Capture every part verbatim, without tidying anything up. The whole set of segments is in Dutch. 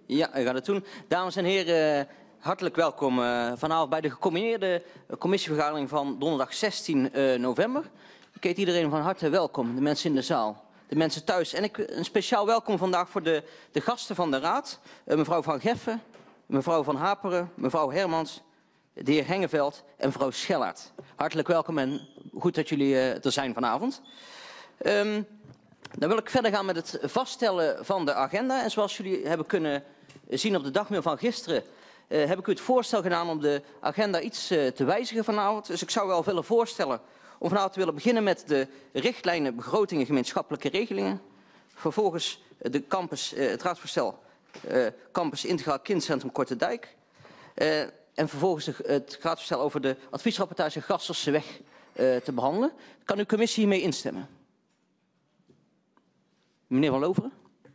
Ja, we gaan het doen. Dames en heren, hartelijk welkom uh, vanavond bij de gecombineerde commissievergadering van donderdag zestien november. Ik heet iedereen van harte welkom, de mensen in de zaal, de mensen thuis. En ik, een speciaal welkom vandaag voor de, de gasten van de Raad. Uh, mevrouw Van Geffen, mevrouw Van Haperen, mevrouw Hermans, de heer Hengeveld en mevrouw Schellaert. Hartelijk welkom en goed dat jullie uh, er zijn vanavond. Um, Dan wil ik verder gaan met het vaststellen van de agenda. En zoals jullie hebben kunnen zien op de dagmail van gisteren, uh, heb ik u het voorstel gedaan om de agenda iets uh, te wijzigen vanavond. Dus ik zou wel willen voorstellen om vanavond te willen beginnen met de richtlijnen begrotingen gemeenschappelijke regelingen. Vervolgens de campus, uh, het raadsvoorstel uh, Campus Integraal Kindcentrum Kortedijk. Uh, en vervolgens de, het raadsvoorstel over de adviesrapportage Gasselseweg uh, te behandelen. Kan uw commissie hiermee instemmen? Meneer Van Loveren.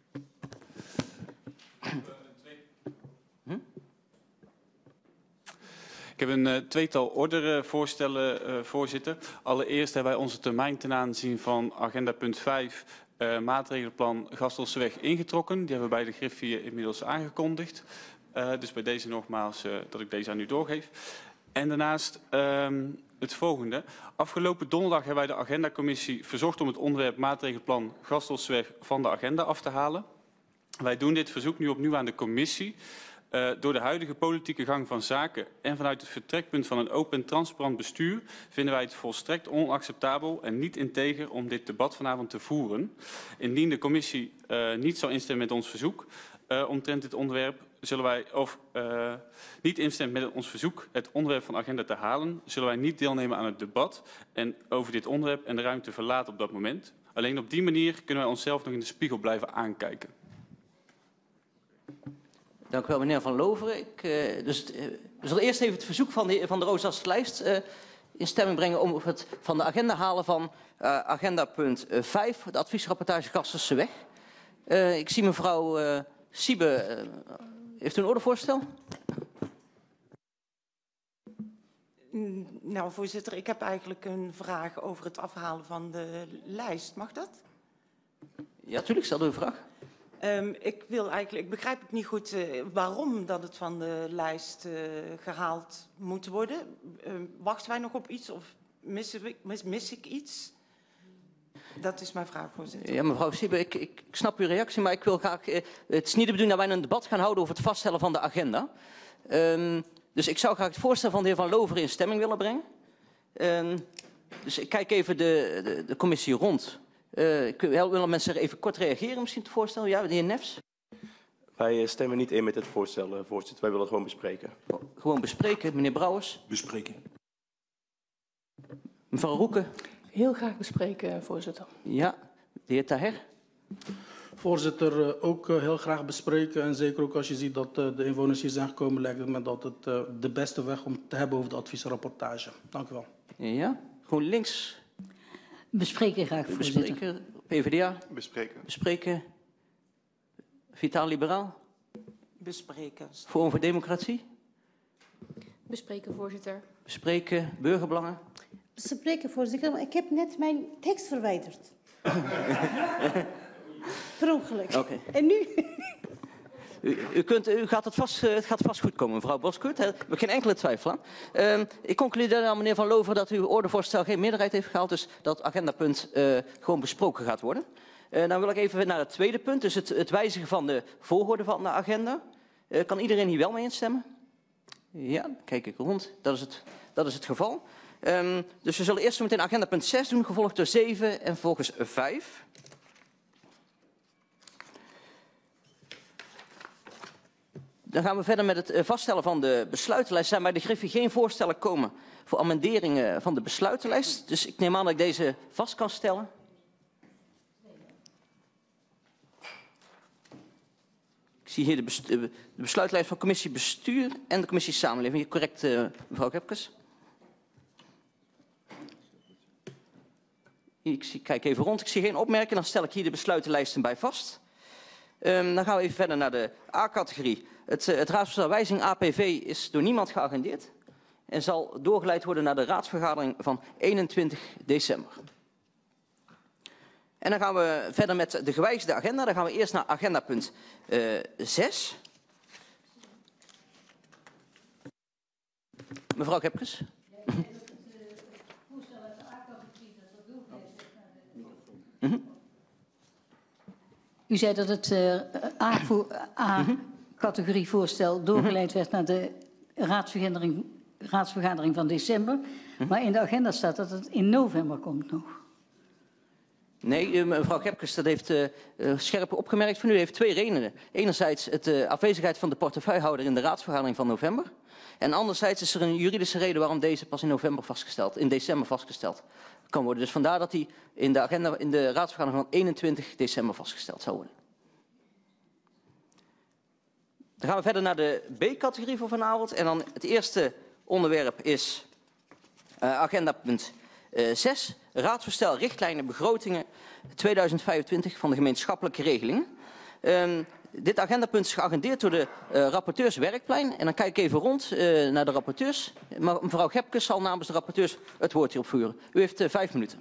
Hm? Ik heb een uh, tweetal ordervoorstellen, uh, voorzitter. Allereerst hebben wij onze termijn ten aanzien van agenda punt vijf, uh, maatregelenplan Gasselseweg ingetrokken. Die hebben we bij de griffier inmiddels aangekondigd. Uh, dus bij deze nogmaals uh, dat ik deze aan u doorgeef. En daarnaast um, het volgende. Afgelopen donderdag hebben wij de agendacommissie verzocht om het onderwerp maatregelenplan Gasselseweg van de agenda af te halen. Wij doen dit verzoek nu opnieuw aan de commissie. Uh, door de huidige politieke gang van zaken en vanuit het vertrekpunt van een open en transparant bestuur vinden wij het volstrekt onacceptabel en niet integer om dit debat vanavond te voeren. Indien de commissie uh, niet zou instemmen met ons verzoek uh, omtrent dit onderwerp, zullen wij, of uh, niet instemmen met ons verzoek het onderwerp van de agenda te halen, zullen wij niet deelnemen aan het debat en over dit onderwerp en de ruimte verlaten op dat moment. Alleen op die manier kunnen wij onszelf nog in de spiegel blijven aankijken. Dank u wel, meneer Van Loveren. Ik, uh, dus, uh, we zullen eerst even het verzoek van de, van de Roosdasse lijst uh, in stemming brengen om het van de agenda halen van uh, agenda punt vijf, de adviesrapportage Gasselseweg. Uh, ik zie mevrouw uh, Siebe. Uh, heeft u een ordevoorstel? Nou, voorzitter, ik heb eigenlijk een vraag over het afhalen van de lijst. Mag dat? Ja, tuurlijk. Stel u een vraag. Um, ik wil eigenlijk, ik begrijp het niet goed uh, waarom dat het van de lijst uh, gehaald moet worden. Uh, wachten wij nog op iets of mis ik, mis, mis ik iets? Dat is mijn vraag, voorzitter. Ja, mevrouw Siebe, ik, ik, ik snap uw reactie, maar ik wil graag... Uh, het is niet de bedoeling dat wij een debat gaan houden over het vaststellen van de agenda. Um, dus ik zou graag het voorstel van de heer Van Loveren in stemming willen brengen. Um, dus ik kijk even de, de, de commissie rond. Uh, ik wil mensen even kort reageren, misschien het voorstel. Ja, de heer Nefs. Wij stemmen niet in met het voorstel, voorzitter. Wij willen het gewoon bespreken. Oh, gewoon bespreken. Meneer Brouwers. Bespreken. Mevrouw Roeken. Heel graag bespreken, voorzitter. Ja, de heer Taher. Voorzitter, ook heel graag bespreken. En zeker ook als je ziet dat de inwoners hier zijn gekomen, lijkt het me dat het de beste weg om te hebben over de adviesrapportage. Dank u wel. Ja, gewoon links. Bespreken graag, voorzitter. Bespreken. P v d A. Bespreken. Bespreken. Vitaal Liberaal. Bespreken. Forum voor Democratie. Bespreken, voorzitter. Bespreken. Burgerbelangen. Bespreken, voorzitter. Maar ik heb net mijn tekst verwijderd. Per ongeluk. Oké. Okay. En nu? U, u, kunt, u gaat het, vast, het gaat vast goed komen, mevrouw Boskurt. Daar heb ik geen enkele twijfel aan. Uh, ik concludeer aan meneer Van Loveren dat uw ordevoorstel geen meerderheid heeft gehaald. Dus dat agendapunt uh, gewoon besproken gaat worden. Uh, dan wil ik even naar het tweede punt. Dus het, het wijzigen van de volgorde van de agenda. Uh, kan iedereen hier wel mee instemmen? Ja, dan kijk ik rond. Dat is het, dat is het geval. Um, dus we zullen eerst meteen agendapunt zes doen, gevolgd door zeven en vervolgens vijf. Dan gaan we verder met het vaststellen van de besluitenlijst. Er zijn bij de Griffie geen voorstellen komen voor amenderingen van de besluitenlijst. Dus ik neem aan dat ik deze vast kan stellen. Ik zie hier de, bes de besluitenlijst van commissie Bestuur en de commissie Samenleving. Hier correct, uh, mevrouw Kepkes. Ik zie, kijk even rond. Ik zie geen opmerkingen. Dan stel ik hier de besluitenlijsten bij vast. Um, dan gaan we even verder naar de A-categorie. Het, het raadsvoorstel wijziging A P V is door niemand geagendeerd en zal doorgeleid worden naar de raadsvergadering van eenentwintig december. En dan gaan we verder met de gewijzigde agenda. Dan gaan we eerst naar agendapunt uh, zes. Mevrouw Gepkes. U zei dat het uh, A-categorie voorstel doorgeleid werd naar de raadsvergadering, raadsvergadering van december. Maar in de agenda staat dat het in november komt nog. Nee, mevrouw Gepkes, dat heeft uh, uh, scherp opgemerkt van u. heeft twee redenen. Enerzijds het uh, afwezigheid van de portefeuillehouder in de raadsvergadering van november. En anderzijds is er een juridische reden waarom deze pas in november vastgesteld, in december vastgesteld kan worden. Dus vandaar dat die in de agenda, in de raadsvergadering van eenentwintig december vastgesteld zou worden. Dan gaan we verder naar de B-categorie voor vanavond. En dan het eerste onderwerp is uh, agenda punt uh, zes. Raadsvoorstel richtlijnen begrotingen tweeduizend vijfentwintig van de gemeenschappelijke regeling. Um, dit agendapunt is geagendeerd door de uh, rapporteurs Werkplein. En dan kijk ik even rond uh, naar de rapporteurs. Maar mevrouw Gepkes zal namens de rapporteurs het woord hierop voeren. U heeft uh, vijf minuten.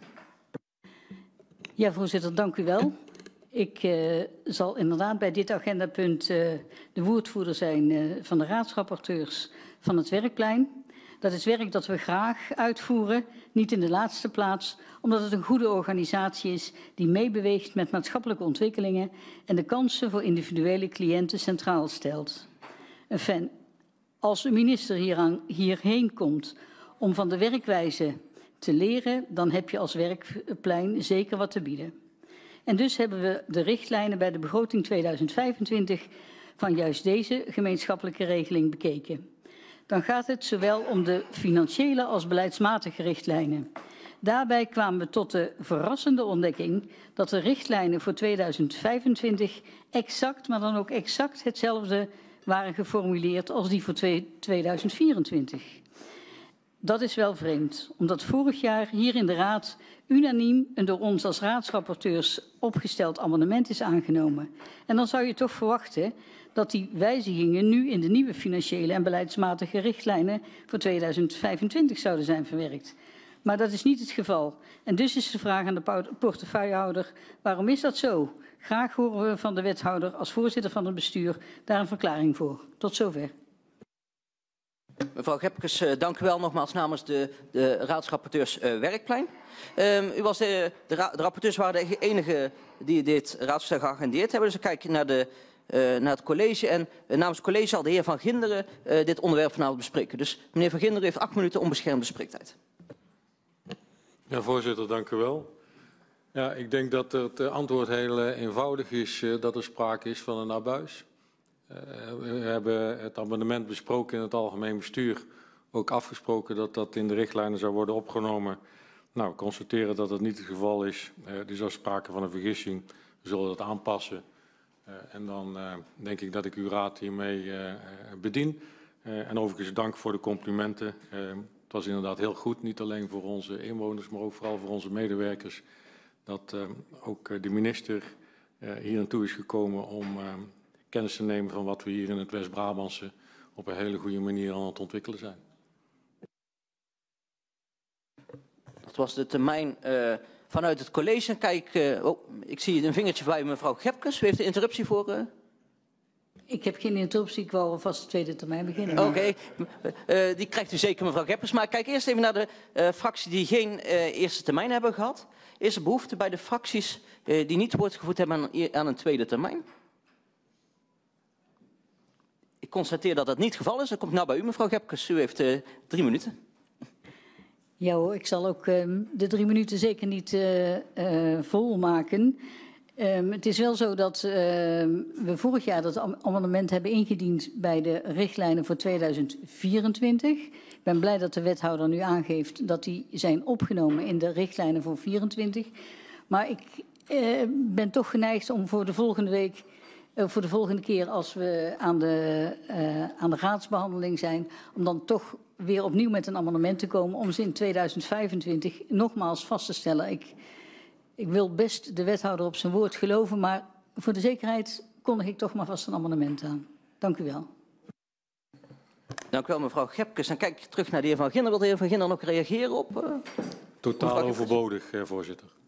Ja, voorzitter, dank u wel. Ik uh, zal inderdaad bij dit agendapunt uh, de woordvoerder zijn uh, van de raadsrapporteurs van het Werkplein. Dat is werk dat we graag uitvoeren, niet in de laatste plaats, omdat het een goede organisatie is die meebeweegt met maatschappelijke ontwikkelingen en de kansen voor individuele cliënten centraal stelt. Enfin, als de minister hieraan, hierheen komt om van de werkwijze te leren, dan heb je als Werkplein zeker wat te bieden. En dus hebben we de richtlijnen bij de begroting tweeduizend vijfentwintig van juist deze gemeenschappelijke regeling bekeken. Dan gaat het zowel om de financiële als beleidsmatige richtlijnen. Daarbij kwamen we tot de verrassende ontdekking dat de richtlijnen voor tweeduizend vijfentwintig exact, maar dan ook exact hetzelfde waren geformuleerd als die voor tweeduizend vierentwintig. Dat is wel vreemd, omdat vorig jaar hier in de Raad unaniem een door ons als raadsrapporteurs opgesteld amendement is aangenomen. En dan zou je toch verwachten dat die wijzigingen nu in de nieuwe financiële en beleidsmatige richtlijnen voor tweeduizend vijfentwintig zouden zijn verwerkt. Maar dat is niet het geval. En dus is de vraag aan de portefeuillehouder, waarom is dat zo? Graag horen we van de wethouder als voorzitter van het bestuur daar een verklaring voor. Tot zover. Mevrouw Gepkes, uh, dank u wel nogmaals namens de, de raadsrapporteurs uh, Werkplein. Um, u was de, de, ra de rapporteurs waren de enige die dit raadsvoorstel geagendeerd hebben. Dus dan kijk ik naar, de, uh, naar het college. En uh, namens het college zal de heer Van Ginderen uh, dit onderwerp vanavond bespreken. Dus meneer Van Ginderen heeft acht minuten onbeschermde spreektijd. Ja, voorzitter, dank u wel. Ja, ik denk dat het antwoord heel uh, eenvoudig is uh, dat er sprake is van een abuis. Uh, we hebben het amendement besproken in het algemeen bestuur. Ook afgesproken dat dat in de richtlijnen zou worden opgenomen. Nou, we constateren dat dat niet het geval is. Uh, er is al sprake van een vergissing. We zullen dat aanpassen. Uh, en dan uh, denk ik dat ik uw raad hiermee uh, bedien. Uh, en overigens dank voor de complimenten. Uh, het was inderdaad heel goed, niet alleen voor onze inwoners, maar ook vooral voor onze medewerkers. Dat uh, ook de minister uh, hier naartoe is gekomen om uh, kennis te nemen van wat we hier in het West-Brabantse op een hele goede manier aan het ontwikkelen zijn. Dat was de termijn uh, vanuit het college. Kijk, uh, oh, ik zie een vingertje bij mevrouw Gepkes. U heeft de interruptie voor... Uh... Ik heb geen interruptie, ik wou alvast de tweede termijn beginnen. Oké, okay. uh, die krijgt u zeker mevrouw Gepkes. Maar kijk eerst even naar de uh, fracties die geen uh, eerste termijn hebben gehad. Is er behoefte bij de fracties uh, die niet woord gevoerd hebben aan, aan een tweede termijn? Ik constateer dat dat niet het geval is. Dat komt nou bij u, mevrouw Gepkes. U heeft uh, drie minuten. Ja hoor, ik zal ook uh, de drie minuten zeker niet uh, uh, volmaken. Um, het is wel zo dat uh, we vorig jaar dat amendement hebben ingediend bij de richtlijnen voor tweeduizend vierentwintig. Ik ben blij dat de wethouder nu aangeeft dat die zijn opgenomen in de richtlijnen voor vierentwintig. Maar ik uh, ben toch geneigd om voor de volgende week, uh, voor de volgende keer als we aan de, uh, aan de raadsbehandeling zijn, om dan toch weer opnieuw met een amendement te komen om ze in tweeduizend vijfentwintig nogmaals vast te stellen. Ik, ik wil best de wethouder op zijn woord geloven, maar voor de zekerheid kondig ik toch maar vast een amendement aan. Dank u wel. Dank u wel, mevrouw Gepkes. Dan kijk ik terug naar de heer Van Ginderen. Wil de heer Van Ginderen nog reageren op? Uh, Totaal overbodig, eh, voorzitter.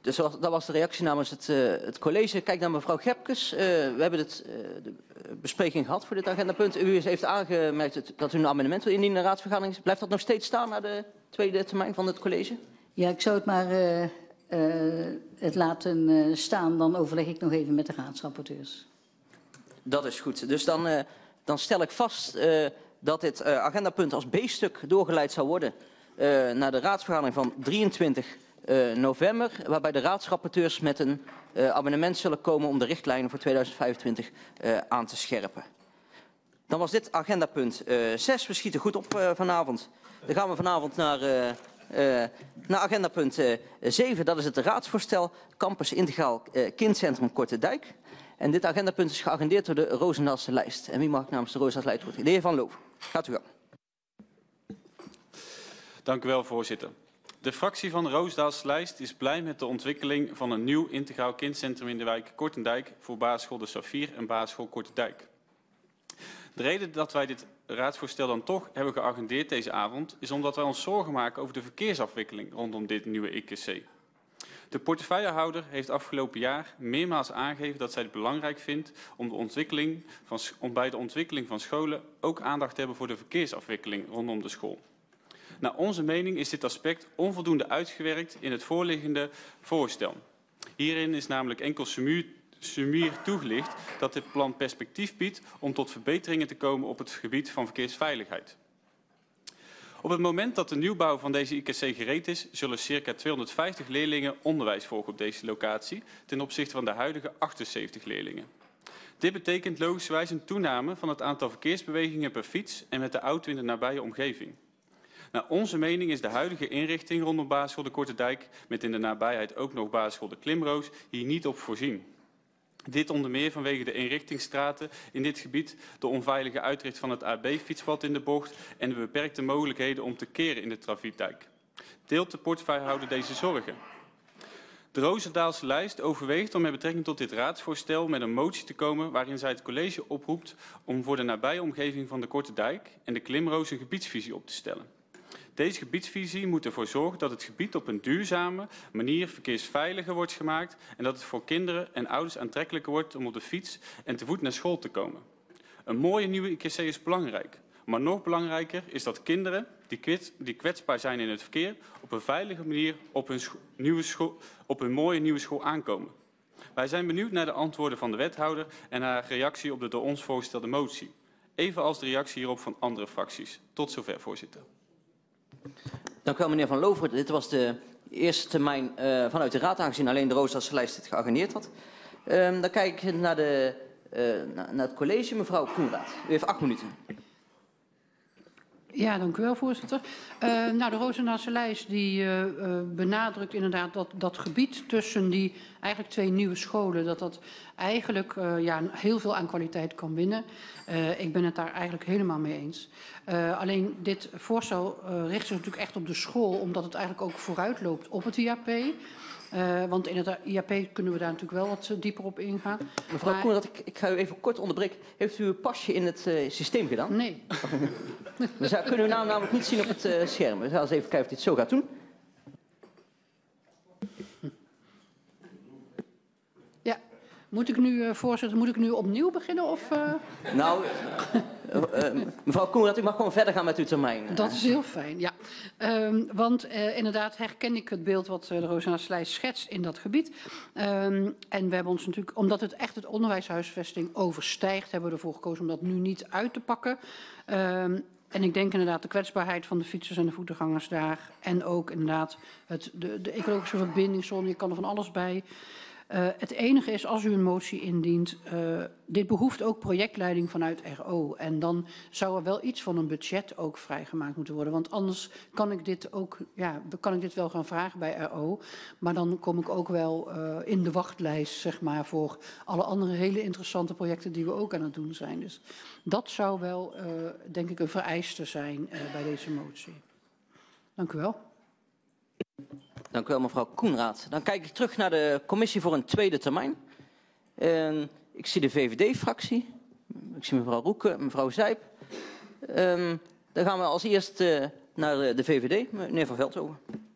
Dus dat was, dat was de reactie namens het, uh, het college. Kijk naar mevrouw Gepkes. Uh, we hebben het, uh, de bespreking gehad voor dit agendapunt. U heeft aangemerkt dat u een amendement wil indienen in de raadsvergadering. Blijft dat nog steeds staan na de tweede termijn van het college? Ja, ik zou het maar uh, uh, het laten uh, staan. Dan overleg ik nog even met de raadsrapporteurs. Dat is goed. Dus dan, uh, dan stel ik vast uh, dat dit uh, agendapunt als B-stuk doorgeleid zou worden uh, naar de raadsvergadering van drieëntwintig uh, november. Waarbij de raadsrapporteurs met een uh, amendement zullen komen om de richtlijnen voor tweeduizend vijfentwintig uh, aan te scherpen. Dan was dit agendapunt uh, zes. We schieten goed op uh, vanavond. Dan gaan we vanavond naar, uh, uh, naar agendapunt uh, zeven. Dat is het raadsvoorstel Campus Integraal uh, Kindcentrum Kortedijk. En dit agendapunt is geagendeerd door de Roosendaalse lijst. En wie mag ik namens de Roosendaalse lijst worden? De heer Van Loof. Gaat u gang. Dank u wel, voorzitter. De fractie van de Roosendaalse lijst is blij met de ontwikkeling van een nieuw integraal kindcentrum in de wijk Kortendijk voor basisschool De Saffier en basisschool Kortendijk. De reden dat wij dit raadsvoorstel dan toch hebben geagendeerd deze avond is omdat wij ons zorgen maken over de verkeersafwikkeling rondom dit nieuwe I K C. De portefeuillehouder heeft afgelopen jaar meermaals aangegeven dat zij het belangrijk vindt om, de ontwikkeling van, om bij de ontwikkeling van scholen ook aandacht te hebben voor de verkeersafwikkeling rondom de school. Naar onze mening is dit aspect onvoldoende uitgewerkt in het voorliggende voorstel. Hierin is namelijk enkel sumier toegelicht dat dit plan perspectief biedt om tot verbeteringen te komen op het gebied van verkeersveiligheid. Op het moment dat de nieuwbouw van deze I K C gereed is, zullen circa tweehonderdvijftig leerlingen onderwijs volgen op deze locatie ten opzichte van de huidige achtenzeventig leerlingen. Dit betekent logischerwijs een toename van het aantal verkeersbewegingen per fiets en met de auto in de nabije omgeving. Naar onze mening is de huidige inrichting rondom basisschool De Kortedijk, met in de nabijheid ook nog basisschool De Klimroos, hier niet op voorzien. Dit onder meer vanwege de inrichtingsstraten in dit gebied, de onveilige uitricht van het A B-fietspad in de bocht en de beperkte mogelijkheden om te keren in de trafiekdijk. Deelt de portefeuillehouder deze zorgen? De Roosendaalse lijst overweegt om met betrekking tot dit raadsvoorstel met een motie te komen waarin zij het college oproept om voor de nabije omgeving van de Kortedijk en de Klimroos een gebiedsvisie op te stellen. Deze gebiedsvisie moet ervoor zorgen dat het gebied op een duurzame manier verkeersveiliger wordt gemaakt en dat het voor kinderen en ouders aantrekkelijker wordt om op de fiets en te voet naar school te komen. Een mooie nieuwe I K C is belangrijk, maar nog belangrijker is dat kinderen die kwetsbaar zijn in het verkeer op een veilige manier op hun, nieuwe school, op hun mooie nieuwe school aankomen. Wij zijn benieuwd naar de antwoorden van de wethouder en haar reactie op de door ons voorgestelde motie. Evenals de reactie hierop van andere fracties. Tot zover, voorzitter. Dank u wel, meneer Van Lover. Dit was de eerste termijn uh, vanuit de Raad, aangezien alleen de Roosendaalse lijst dit geagendeerd had. Um, dan kijk ik naar, de, uh, naar, naar het college. Mevrouw Koenraad, u heeft acht minuten. Ja, dank u wel, voorzitter. Uh, nou, de Roosendaalse lijst die uh, uh, benadrukt inderdaad dat dat gebied tussen die eigenlijk twee nieuwe scholen, dat dat eigenlijk uh, ja, heel veel aan kwaliteit kan winnen. Uh, ik ben het daar eigenlijk helemaal mee eens. Uh, alleen dit voorstel uh, richt zich natuurlijk echt op de school, omdat het eigenlijk ook vooruit loopt op het I A P. Uh, want in het I A P kunnen we daar natuurlijk wel wat dieper op ingaan. Mevrouw maar... Koenraad, ik, ik ga u even kort onderbreken. Heeft u uw pasje in het uh, systeem gedaan? Nee. We zou, kunnen we nou namelijk niet zien op het uh, scherm. We gaan eens even kijken of dit zo gaat doen. Ja, moet ik nu, uh, voorzitter, moet ik nu opnieuw beginnen? Of, uh... Nou, uh, uh, mevrouw Koenraad, u mag gewoon verder gaan met uw termijn. Dat is heel fijn, ja. Um, want uh, inderdaad herken ik het beeld wat uh, de Roosendaalse lijst schetst in dat gebied. Um, en we hebben ons natuurlijk, omdat het echt het onderwijshuisvesting overstijgt, hebben we ervoor gekozen om dat nu niet uit te pakken. Um, En ik denk inderdaad de kwetsbaarheid van de fietsers en de voetgangers daar. En ook inderdaad het, de, de ecologische verbindingszone, je kan er van alles bij. Uh, het enige is, als u een motie indient, uh, dit behoeft ook projectleiding vanuit R O. En dan zou er wel iets van een budget ook vrijgemaakt moeten worden. Want anders kan ik dit ook, ja, kan ik dit wel gaan vragen bij R O. Maar dan kom ik ook wel uh, in de wachtlijst, zeg maar, voor alle andere hele interessante projecten die we ook aan het doen zijn. Dus dat zou wel, uh, denk ik, een vereiste zijn uh, bij deze motie. Dank u wel. Dank u wel, mevrouw Koenraad. Dan kijk ik terug naar de commissie voor een tweede termijn. Uh, ik zie de V V D-fractie. Ik zie mevrouw Roeken, mevrouw Zijp. Uh, dan gaan we als eerst uh, naar de V V D. Meneer Van Veldhoven.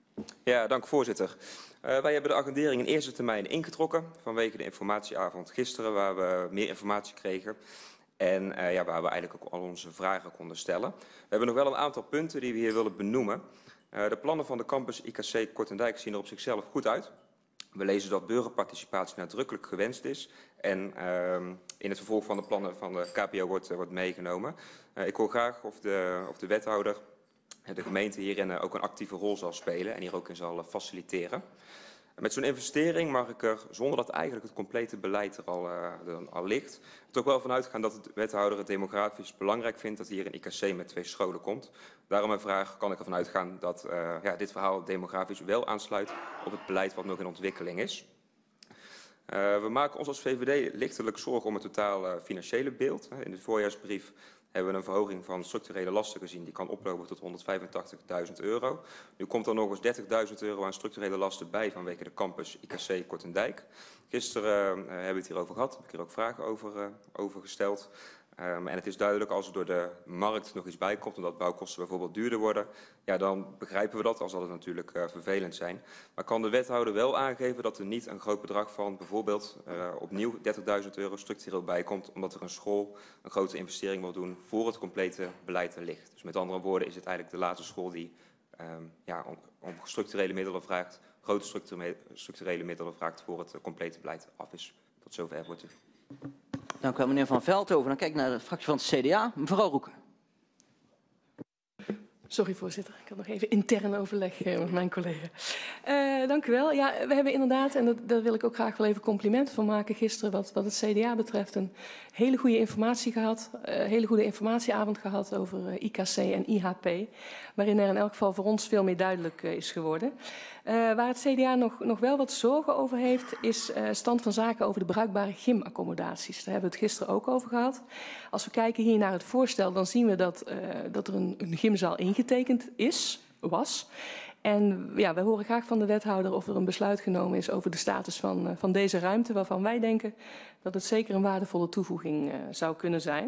Ja, dank voorzitter. Uh, wij hebben de agendering in eerste termijn ingetrokken vanwege de informatieavond gisteren, waar we meer informatie kregen. En uh, ja, waar we eigenlijk ook al onze vragen konden stellen. We hebben nog wel een aantal punten die we hier willen benoemen. Uh, de plannen van de campus I K C Kortendijk zien er op zichzelf goed uit. We lezen dat burgerparticipatie nadrukkelijk gewenst is. En uh, in het vervolg van de plannen van de K P O wordt, uh, wordt meegenomen. Uh, ik hoor graag of de, of de wethouder, de gemeente hierin ook een actieve rol zal spelen en hier ook in zal faciliteren. Met zo'n investering mag ik er, zonder dat eigenlijk het complete beleid er al, uh, er al ligt, er ook wel vanuit gaan dat de wethouder het demografisch belangrijk vindt dat hier een I K C met twee scholen komt. Daarom mijn vraag, kan ik ervan uitgaan dat uh, ja, dit verhaal demografisch wel aansluit op het beleid wat nog in ontwikkeling is. Uh, we maken ons als V V D lichtelijk zorgen om het totaal uh, financiële beeld. In de voorjaarsbrief hebben we een verhoging van structurele lasten gezien. Die kan oplopen tot honderdvijfentachtigduizend euro. Nu komt er nog eens dertigduizend euro aan structurele lasten bij vanwege de campus I K C Kortendijk. Gisteren uh, hebben we het hierover gehad. Heb ik hier ook vragen over, uh, over gesteld. Um, en het is duidelijk, als er door de markt nog iets bij komt, omdat bouwkosten bijvoorbeeld duurder worden, ja, dan begrijpen we dat, al zal het natuurlijk uh, vervelend zijn. Maar kan de wethouder wel aangeven dat er niet een groot bedrag van bijvoorbeeld uh, opnieuw dertigduizend euro structureel bij komt, omdat er een school een grote investering wil doen voor het complete beleid er ligt. Dus met andere woorden is het eigenlijk de laatste school die um, ja, om, om structurele middelen vraagt, grote structurele, structurele middelen vraagt voor het uh, complete beleid af is. Tot zover wordt u. Dank u wel, meneer Van Veldhoven. Dan kijk ik naar de fractie van het C D A. Mevrouw Roeken. Sorry, voorzitter. Ik had nog even intern overleg uh, met mijn collega. Uh, dank u wel. Ja, we hebben inderdaad, en dat, daar wil ik ook graag wel even complimenten van maken, gisteren wat, wat het C D A betreft, een hele goede informatie gehad. Een uh, hele goede informatieavond gehad over uh, I K C en I H P. Waarin er in elk geval voor ons veel meer duidelijk uh, is geworden. Uh, waar het C D A nog, nog wel wat zorgen over heeft, is uh, stand van zaken over de bruikbare gymaccommodaties. Daar hebben we het gisteren ook over gehad. Als we kijken hier naar het voorstel, dan zien we dat, uh, dat er een, een gymzaal ingetekend is, was. En ja, wij horen graag van de wethouder of er een besluit genomen is over de status van, uh, van deze ruimte, waarvan wij denken dat het zeker een waardevolle toevoeging uh, zou kunnen zijn.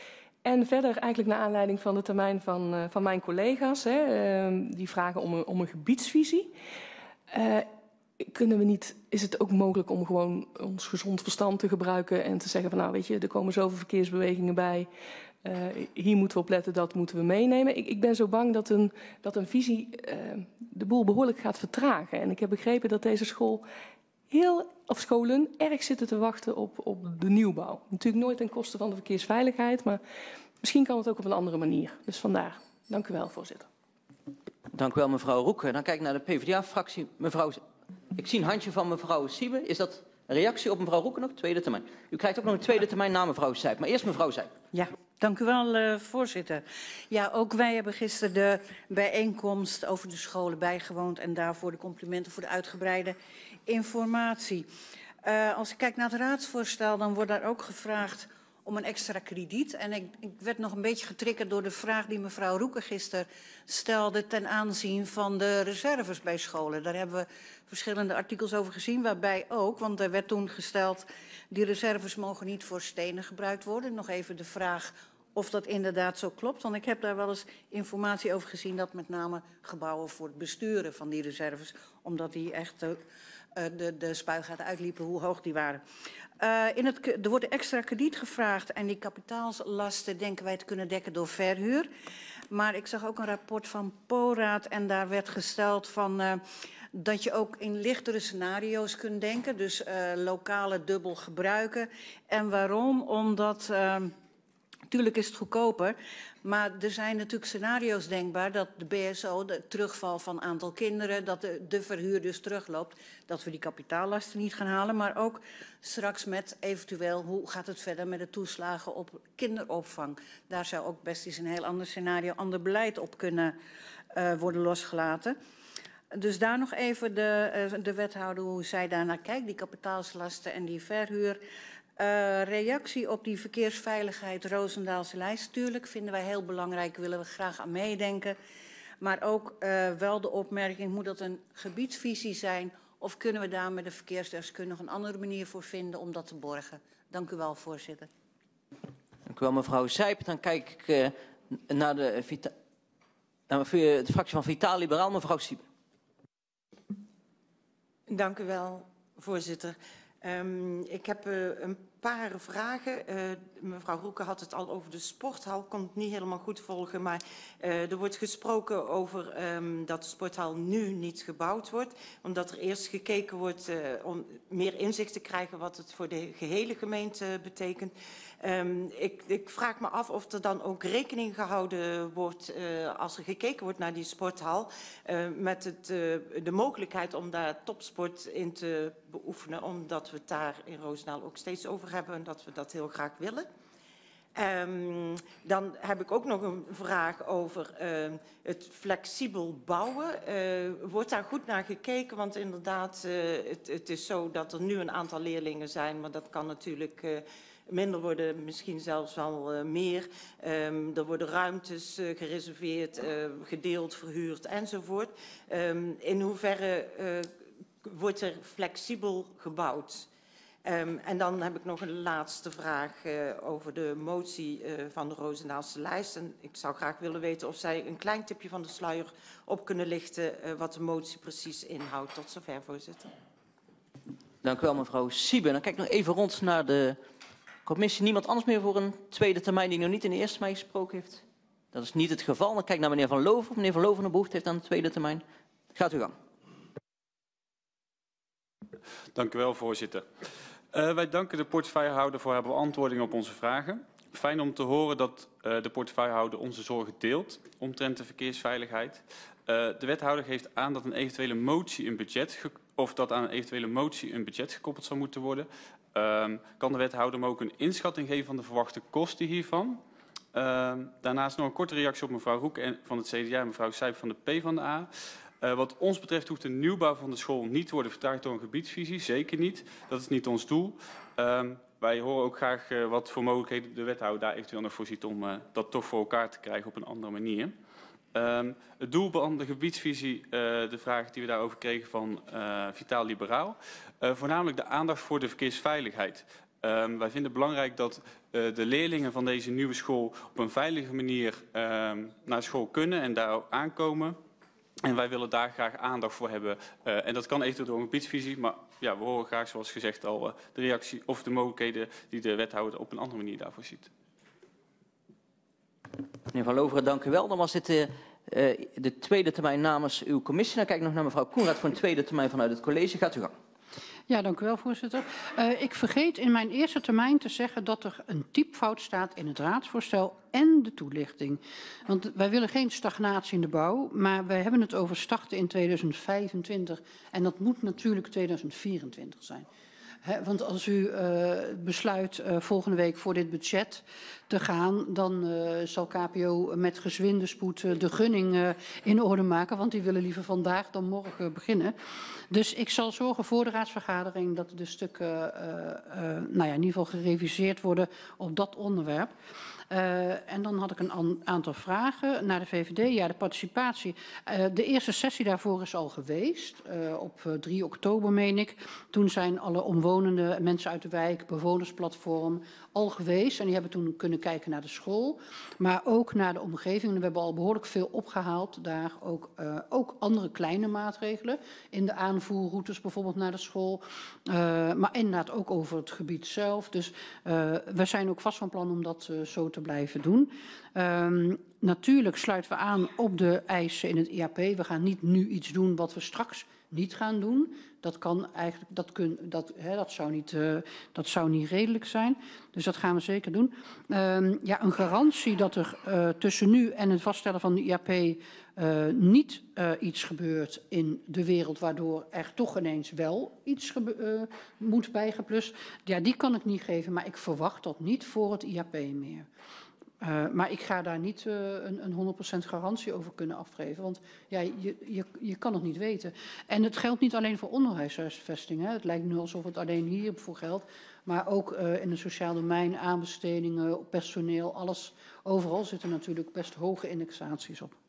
En verder eigenlijk naar aanleiding van de termijn van, uh, van mijn collega's, hè, uh, die vragen om een, om een gebiedsvisie. Uh, kunnen we niet, is het ook mogelijk om gewoon ons gezond verstand te gebruiken en te zeggen van nou weet je, er komen zoveel verkeersbewegingen bij. Uh, hier moeten we op letten, dat moeten we meenemen. Ik, ik ben zo bang dat een, dat een visie uh, de boel behoorlijk gaat vertragen. En ik heb begrepen dat deze school heel, of scholen erg zitten te wachten op, op de nieuwbouw. Natuurlijk nooit ten koste van de verkeersveiligheid, maar misschien kan het ook op een andere manier. Dus vandaar. Dank u wel, voorzitter. Dank u wel, mevrouw Roeken. Dan kijk ik naar de P v d A-fractie. Mevrouw, ik zie een handje van mevrouw Siebe. Is dat een reactie op mevrouw Roeken nog? Tweede termijn. U krijgt ook nog een tweede termijn na mevrouw Sijp. Maar eerst mevrouw Sijp. Ja, dank u wel, uh, voorzitter. Ja, ook wij hebben gisteren de bijeenkomst over de scholen bijgewoond en daarvoor de complimenten voor de uitgebreide informatie. Uh, als ik kijk naar het raadsvoorstel, dan wordt daar ook gevraagd om een extra krediet. En ik, ik werd nog een beetje getriggerd door de vraag die mevrouw Roeken gisteren stelde ten aanzien van de reserves bij scholen. Daar hebben we verschillende artikels over gezien, waarbij ook, want er werd toen gesteld, die reserves mogen niet voor stenen gebruikt worden. Nog even de vraag of dat inderdaad zo klopt. Want ik heb daar wel eens informatie over gezien dat met name gebouwen voor het besturen van die reserves, omdat die echt uh, de, de spuigaten uitliepen, hoe hoog die waren. Uh, in het, er wordt extra krediet gevraagd en die kapitaalslasten denken wij te kunnen dekken door verhuur. Maar ik zag ook een rapport van PORAD en daar werd gesteld van uh, dat je ook in lichtere scenario's kunt denken. Dus uh, lokale dubbel gebruiken. En waarom? Omdat, uh, natuurlijk is het goedkoper, maar er zijn natuurlijk scenario's denkbaar dat de B S O, de terugval van aantal kinderen, dat de, de verhuur dus terugloopt, dat we die kapitaallasten niet gaan halen, maar ook straks met eventueel hoe gaat het verder met de toeslagen op kinderopvang. Daar zou ook best eens een heel ander scenario, ander beleid op kunnen uh, worden losgelaten. Dus daar nog even de, uh, de wethouder hoe zij daarnaar kijkt, die kapitaalslasten en die verhuur. Uh, reactie op die verkeersveiligheid Roosendaalse lijst. Tuurlijk vinden wij heel belangrijk, willen we graag aan meedenken. Maar ook uh, wel de opmerking, moet dat een gebiedsvisie zijn of kunnen we daar met de verkeersdeskundige een andere manier voor vinden om dat te borgen? Dank u wel, voorzitter. Dank u wel, mevrouw Sijp. Dan kijk ik uh, naar, de, naar de fractie van Vitaal Liberaal, mevrouw Siebe. Dank u wel, voorzitter. Um, ik heb uh, een paar vragen. Uh, mevrouw Roeke had het al over de sporthal. Ik kon het niet helemaal goed volgen, maar uh, er wordt gesproken over um, dat de sporthal nu niet gebouwd wordt. Omdat er eerst gekeken wordt uh, om meer inzicht te krijgen wat het voor de gehele gemeente betekent. Um, ik, ik vraag me af of er dan ook rekening gehouden wordt uh, als er gekeken wordt naar die sporthal. Uh, met het, uh, de mogelijkheid om daar topsport in te beoefenen. Omdat we het daar in Roosendaal ook steeds over hebben en dat we dat heel graag willen. Um, dan heb ik ook nog een vraag over uh, het flexibel bouwen. Uh, wordt daar goed naar gekeken? Want inderdaad, uh, het, het is zo dat er nu een aantal leerlingen zijn, maar dat kan natuurlijk uh, minder worden, misschien zelfs wel uh, meer. Um, er worden ruimtes uh, gereserveerd, uh, gedeeld, verhuurd enzovoort. Um, in hoeverre uh, wordt er flexibel gebouwd? Um, en dan heb ik nog een laatste vraag uh, over de motie uh, van de Roosendaalse lijst. En ik zou graag willen weten of zij een klein tipje van de sluier op kunnen lichten uh, wat de motie precies inhoudt. Tot zover, voorzitter. Dank u wel, mevrouw Siebe. Dan kijk ik nog even rond naar de commissie. Niemand anders meer voor een tweede termijn die nog niet in de eerste termijn gesproken heeft? Dat is niet het geval. Dan kijk ik naar meneer Van Loven. Meneer Van Loven een behoefte heeft aan de tweede termijn. Gaat u gang. Dank u wel, voorzitter. Uh, wij danken de portefeuillehouder voor haar beantwoording op onze vragen. Fijn om te horen dat uh, de portefeuillehouder onze zorgen deelt omtrent de verkeersveiligheid. Uh, de wethouder geeft aan dat een eventuele motie een budget of dat aan een eventuele motie een budget gekoppeld zou moeten worden. Uh, kan de wethouder me ook een inschatting geven van de verwachte kosten hiervan? Uh, daarnaast nog een korte reactie op mevrouw Roeke van het C D A en mevrouw Sijp van de PvdA. Uh, wat ons betreft hoeft de nieuwbouw van de school niet te worden vertraagd door een gebiedsvisie. Zeker niet. Dat is niet ons doel. Uh, wij horen ook graag uh, wat voor mogelijkheden de wethouder daar eventueel nog voor ziet om uh, dat toch voor elkaar te krijgen op een andere manier. Uh, het doel van de gebiedsvisie, uh, de vraag die we daarover kregen van uh, Vitaal Liberaal. Uh, voornamelijk de aandacht voor de verkeersveiligheid. Uh, wij vinden het belangrijk dat uh, de leerlingen van deze nieuwe school op een veilige manier uh, naar school kunnen en daar aankomen. En wij willen daar graag aandacht voor hebben. Uh, en dat kan eventueel door een gebiedsvisie. Maar ja, we horen graag, zoals gezegd al, uh, de reactie of de mogelijkheden die de wethouder op een andere manier daarvoor ziet. Meneer Van Loveren, dank u wel. Dan was dit uh, uh, de tweede termijn namens uw commissie. Dan kijk ik nog naar mevrouw Koenraad voor een tweede termijn vanuit het college. Gaat u gang. Ja, dank u wel, voorzitter. Uh, ik vergeet in mijn eerste termijn te zeggen dat er een typfout staat in het raadsvoorstel en de toelichting. Want wij willen geen stagnatie in de bouw, maar wij hebben het over starten in tweeduizend vijfentwintig. En dat moet natuurlijk tweeduizend vierentwintig zijn. He, want als u uh, besluit uh, volgende week voor dit budget te gaan, dan uh, zal K P O met gezwinde spoed uh, de gunning uh, in orde maken. Want die willen liever vandaag dan morgen beginnen. Dus ik zal zorgen voor de raadsvergadering dat de stukken uh, uh, nou ja, in ieder geval gereviseerd worden op dat onderwerp. Uh, en dan had ik een aantal vragen naar de V V D. Ja, de participatie. Uh, de eerste sessie daarvoor is al geweest. Uh, op uh, drie oktober, meen ik. Toen zijn alle omwonenden, mensen uit de wijk, bewonersplatform al geweest. En die hebben toen kunnen kijken naar de school. Maar ook naar de omgeving. En we hebben al behoorlijk veel opgehaald. Daar ook, uh, ook andere kleine maatregelen. In de aanvoerroutes bijvoorbeeld naar de school. Uh, maar inderdaad ook over het gebied zelf. Dus uh, we zijn ook vast van plan om dat uh, zo te blijven doen. Um, natuurlijk sluiten we aan op de eisen in het I A P. We gaan niet nu iets doen wat we straks niet gaan doen. Dat kan eigenlijk, dat, kun, dat, hè, dat, zou niet, uh, dat zou niet redelijk zijn. Dus dat gaan we zeker doen. Um, ja, een garantie dat er uh, tussen nu en het vaststellen van de I A P uh, niet uh, iets gebeurt in de wereld waardoor er toch ineens wel iets uh, moet bijgeplust. Ja, die kan ik niet geven, maar ik verwacht dat niet voor het I A P meer. Uh, maar ik ga daar niet uh, een, een honderd procent garantie over kunnen afgeven. Want ja, je, je, je kan het niet weten. En het geldt niet alleen voor onderwijshuisvesting. Hè. Het lijkt nu alsof het alleen hiervoor geldt. Maar ook uh, in het sociaal domein, aanbestedingen, personeel, alles. Overal zitten natuurlijk best hoge indexaties op.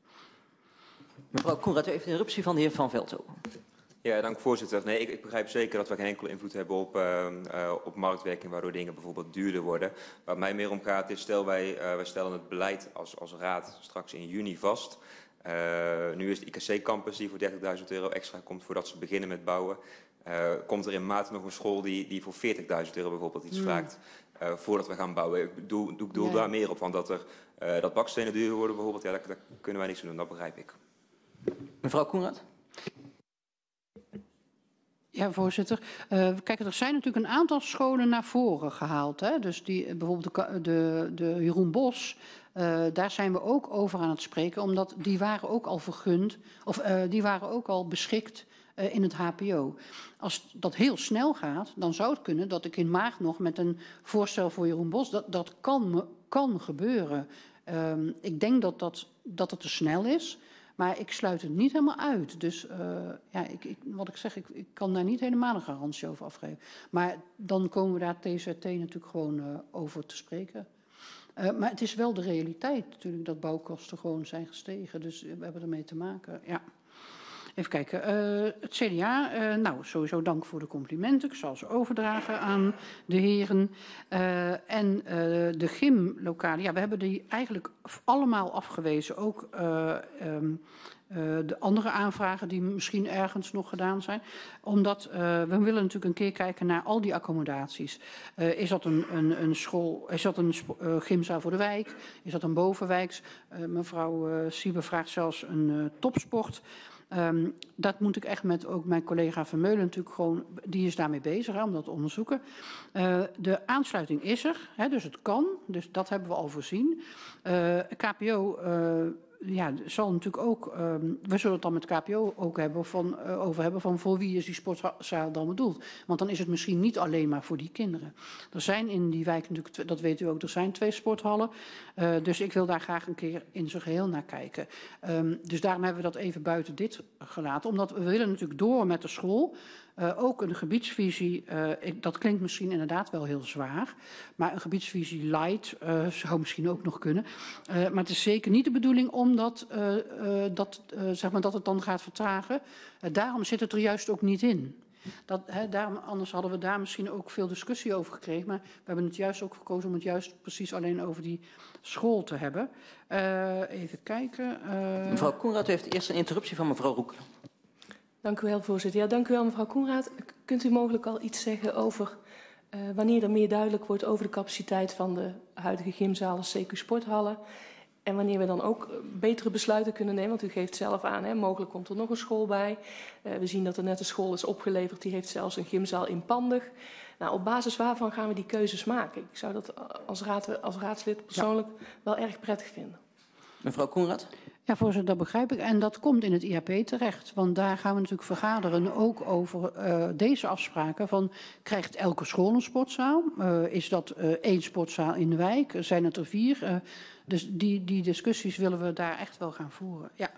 Mevrouw Koenraad, u heeft een interruptie van de heer Van Veldhoven. Ja, dank voorzitter. Nee, ik, ik begrijp zeker dat we geen enkele invloed hebben op, uh, uh, op marktwerking, waardoor dingen bijvoorbeeld duurder worden. Waar het mij meer om gaat is, stel wij, uh, wij stellen het beleid als, als raad straks in juni vast. Uh, nu is de I K C-campus die voor dertigduizend euro extra komt voordat ze beginnen met bouwen. Uh, komt er in maart nog een school die, die voor veertigduizend euro bijvoorbeeld iets mm. vraagt uh, voordat we gaan bouwen. Ik bedoel, ik bedoel ja. daar meer op, want dat, er, uh, dat bakstenen duur worden bijvoorbeeld, ja, daar, daar kunnen wij niks aan doen, dat begrijp ik. Mevrouw Koenraad. Ja, voorzitter. Uh, kijk, er zijn natuurlijk een aantal scholen naar voren gehaald. Hè? Dus die, bijvoorbeeld de, de, de Jeroen Bos, uh, daar zijn we ook over aan het spreken, omdat die waren ook al vergund, of uh, die waren ook al beschikt uh, in het H P O. Als dat heel snel gaat, dan zou het kunnen dat ik in maart nog met een voorstel voor Jeroen Bos, dat, dat kan, kan gebeuren. Um, ik denk dat, dat, dat het te snel is. Maar ik sluit het niet helemaal uit. Dus uh, ja, ik, ik, wat ik zeg, ik, ik kan daar niet helemaal een garantie over afgeven. Maar dan komen we daar T Z T natuurlijk gewoon uh, over te spreken. Uh, maar het is wel de realiteit natuurlijk dat bouwkosten gewoon zijn gestegen. Dus we hebben ermee te maken, ja. Even kijken. Uh, het C D A, uh, nou sowieso dank voor de complimenten. Ik zal ze overdragen aan de heren. Uh, en uh, de gymlokalen, ja, we hebben die eigenlijk allemaal afgewezen. Ook uh, um, uh, de andere aanvragen die misschien ergens nog gedaan zijn. Omdat uh, we willen natuurlijk een keer kijken naar al die accommodaties. Uh, is dat een, een, een school, is dat een uh, gymzaal voor de wijk? Is dat een bovenwijks? Uh, mevrouw uh, Siebe vraagt zelfs een uh, topsport. Um, dat moet ik echt met ook mijn collega Vermeulen natuurlijk gewoon, die is daarmee bezig hè, om dat te onderzoeken. Uh, de aansluiting is er, hè, dus het kan, dus dat hebben we al voorzien. Uh, K P O uh, ja, zal natuurlijk ook, um, we zullen het dan met K P O ook hebben van, uh, over hebben van voor wie is die sportzaal dan bedoeld. Want dan is het misschien niet alleen maar voor die kinderen. Er zijn in die wijk natuurlijk, dat weet u ook, er zijn twee sporthallen. Uh, dus ik wil daar graag een keer in zijn geheel naar kijken. Um, dus daarom hebben we dat even buiten dit gelaten. Omdat we willen natuurlijk door met de school. Uh, ook een gebiedsvisie, uh, ik, dat klinkt misschien inderdaad wel heel zwaar, maar een gebiedsvisie light uh, zou misschien ook nog kunnen. Uh, maar het is zeker niet de bedoeling omdat, uh, uh, dat, uh, zeg maar dat het dan gaat vertragen. Uh, daarom zit het er juist ook niet in. Dat, hè, daarom, anders hadden we daar misschien ook veel discussie over gekregen, maar we hebben het juist ook gekozen om het juist precies alleen over die school te hebben. Uh, even kijken. Uh... Mevrouw Koenraad heeft eerst een interruptie van mevrouw Roek. Dank u wel, voorzitter. Ja, dank u wel, mevrouw Koenraad. Kunt u mogelijk al iets zeggen over uh, wanneer er meer duidelijk wordt over de capaciteit van de huidige gymzalen, C Q sporthallen? En wanneer we dan ook betere besluiten kunnen nemen, want u geeft zelf aan, hè, mogelijk komt er nog een school bij. Uh, we zien dat er net een school is opgeleverd, die heeft zelfs een gymzaal in Pandig. Nou, op basis waarvan gaan we die keuzes maken? Ik zou dat als, raad, als raadslid persoonlijk ja. wel erg prettig vinden. Mevrouw Koenraad? Ja, voorzitter, dat begrijp ik. En dat komt in het I A P terecht. Want daar gaan we natuurlijk vergaderen ook over uh, deze afspraken. Van, krijgt elke school een sportzaal? Uh, is dat uh, één sportzaal in de wijk? Zijn het er vier? Uh, dus die, die discussies willen we daar echt wel gaan voeren. Ja.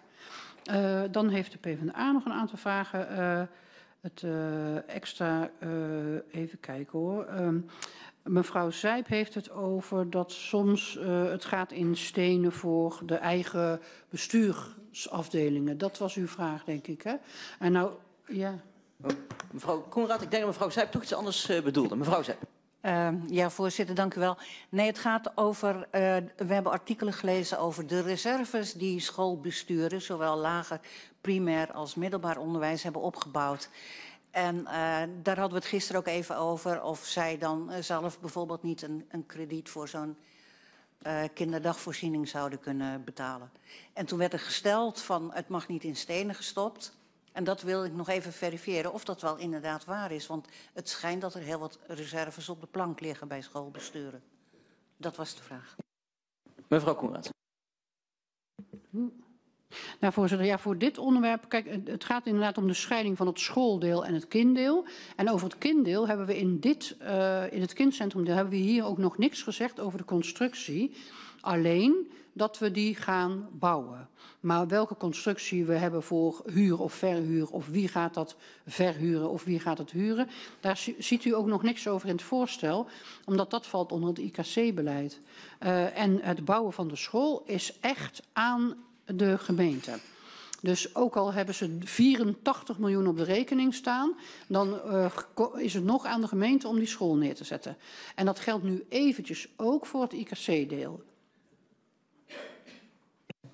Uh, dan heeft de PvdA nog een aantal vragen. Uh, het uh, extra, uh, even kijken hoor. Um, Mevrouw Zijp heeft het over dat soms uh, het gaat in stenen voor de eigen bestuursafdelingen. Dat was uw vraag, denk ik, hè? En nou, ja. Oh, mevrouw Koenraad, ik denk dat mevrouw Zijp toch iets anders uh, bedoelde. Mevrouw Zijp. Uh, ja, voorzitter, dank u wel. Nee, het gaat over, uh, we hebben artikelen gelezen over de reserves die schoolbesturen, zowel lager, primair als middelbaar onderwijs, hebben opgebouwd. En uh, daar hadden we het gisteren ook even over of zij dan uh, zelf bijvoorbeeld niet een, een krediet voor zo'n uh, kinderdagvoorziening zouden kunnen betalen. En toen werd er gesteld van het mag niet in stenen gestopt. En dat wil ik nog even verifiëren of dat wel inderdaad waar is. Want het schijnt dat er heel wat reserves op de plank liggen bij schoolbesturen. Dat was de vraag. Mevrouw Koenraad. Hm. Nou, voorzitter, ja, voor dit onderwerp, kijk, het gaat inderdaad om de scheiding van het schooldeel en het kinddeel. En over het kinddeel hebben we in dit, uh, in het kindcentrumdeel, hebben we hier ook nog niks gezegd over de constructie. Alleen dat we die gaan bouwen. Maar welke constructie we hebben voor huur of verhuur, of wie gaat dat verhuren of wie gaat het huren, daar ziet u ook nog niks over in het voorstel, omdat dat valt onder het I K C-beleid. Uh, en het bouwen van de school is echt aan de gemeente. Dus ook al hebben ze vierentachtig miljoen op de rekening staan, dan uh, is het nog aan de gemeente om die school neer te zetten. En dat geldt nu eventjes ook voor het I K C-deel.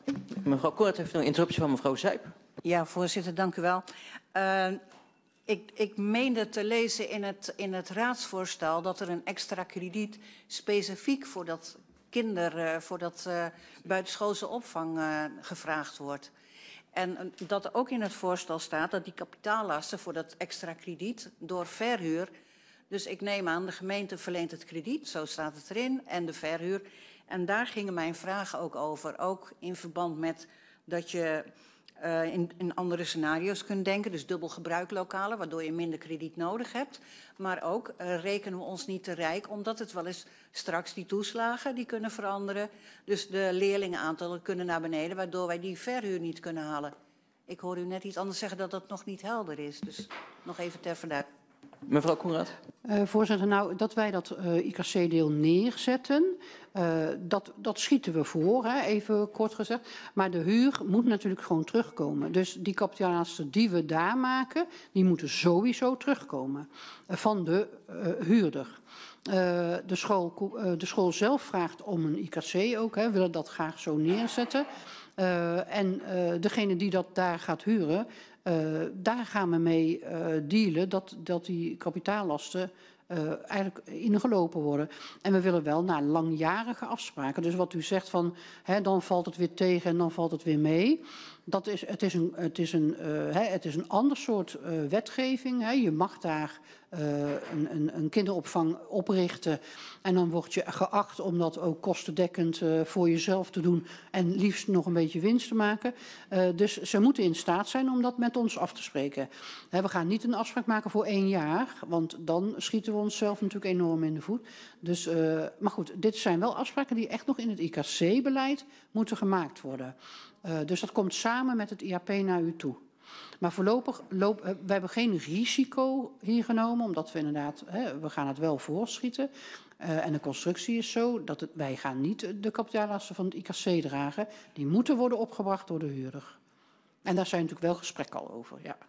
Mevrouw Koort heeft een interruptie van mevrouw Zijp. Ja, voorzitter, dank u wel. Uh, ik, ik meende te lezen in het, in het raadsvoorstel dat er een extra krediet specifiek voor dat kinder, uh, voor dat uh, buitenschoolse opvang uh, gevraagd wordt. En uh, dat er ook in het voorstel staat dat die kapitaallasten voor dat extra krediet door verhuur, dus ik neem aan de gemeente verleent het krediet, zo staat het erin, en de verhuur. En daar gingen mijn vragen ook over, ook in verband met dat je uh, in, in andere scenario's kunt denken, dus dubbel gebruiklokalen, waardoor je minder krediet nodig hebt. Maar ook uh, rekenen we ons niet te rijk, omdat het wel eens straks die toeslagen die kunnen veranderen. Dus de leerlingenaantallen kunnen naar beneden, waardoor wij die verhuur niet kunnen halen. Ik hoor u net iets anders zeggen dat dat nog niet helder is. Dus nog even ter verduidelijking. Mevrouw Koenraad. Uh, voorzitter, nou, dat wij dat uh, I K C-deel neerzetten, uh, dat, dat schieten we voor, hè, even kort gezegd. Maar de huur moet natuurlijk gewoon terugkomen. Dus die kapitaallasten die we daar maken, die moeten sowieso terugkomen uh, van de uh, huurder. Uh, de, school, uh, de school zelf vraagt om een I K C ook, hè, willen dat graag zo neerzetten. Uh, en uh, degene die dat daar gaat huren, uh, daar gaan we mee uh, dealen dat, dat die kapitaallasten uh, eigenlijk ingelopen worden. En we willen wel naar langjarige afspraken. Dus wat u zegt van, hè, dan valt het weer tegen en dan valt het weer mee. Dat is, het, is een, het, is een, uh, hè, het is een ander soort uh, wetgeving. Hè. Je mag daar uh, een, een, een kinderopvang oprichten. En dan word je geacht om dat ook kostendekkend uh, voor jezelf te doen. En liefst nog een beetje winst te maken. Uh, dus ze moeten in staat zijn om dat met ons af te spreken. Hè, we gaan niet een afspraak maken voor één jaar. Want dan schieten we onszelf natuurlijk enorm in de voet. Dus, uh, maar goed, dit zijn wel afspraken die echt nog in het I K C-beleid moeten gemaakt worden. Uh, dus dat komt samen met het I A P naar u toe. Maar voorlopig, loop, uh, we hebben geen risico hier genomen, omdat we inderdaad, hè, we gaan het wel voorschieten. Uh, en de constructie is zo dat het, wij gaan niet de kapitaallasten van het I K C dragen. Die moeten worden opgebracht door de huurder. En daar zijn natuurlijk wel gesprekken al over, ja.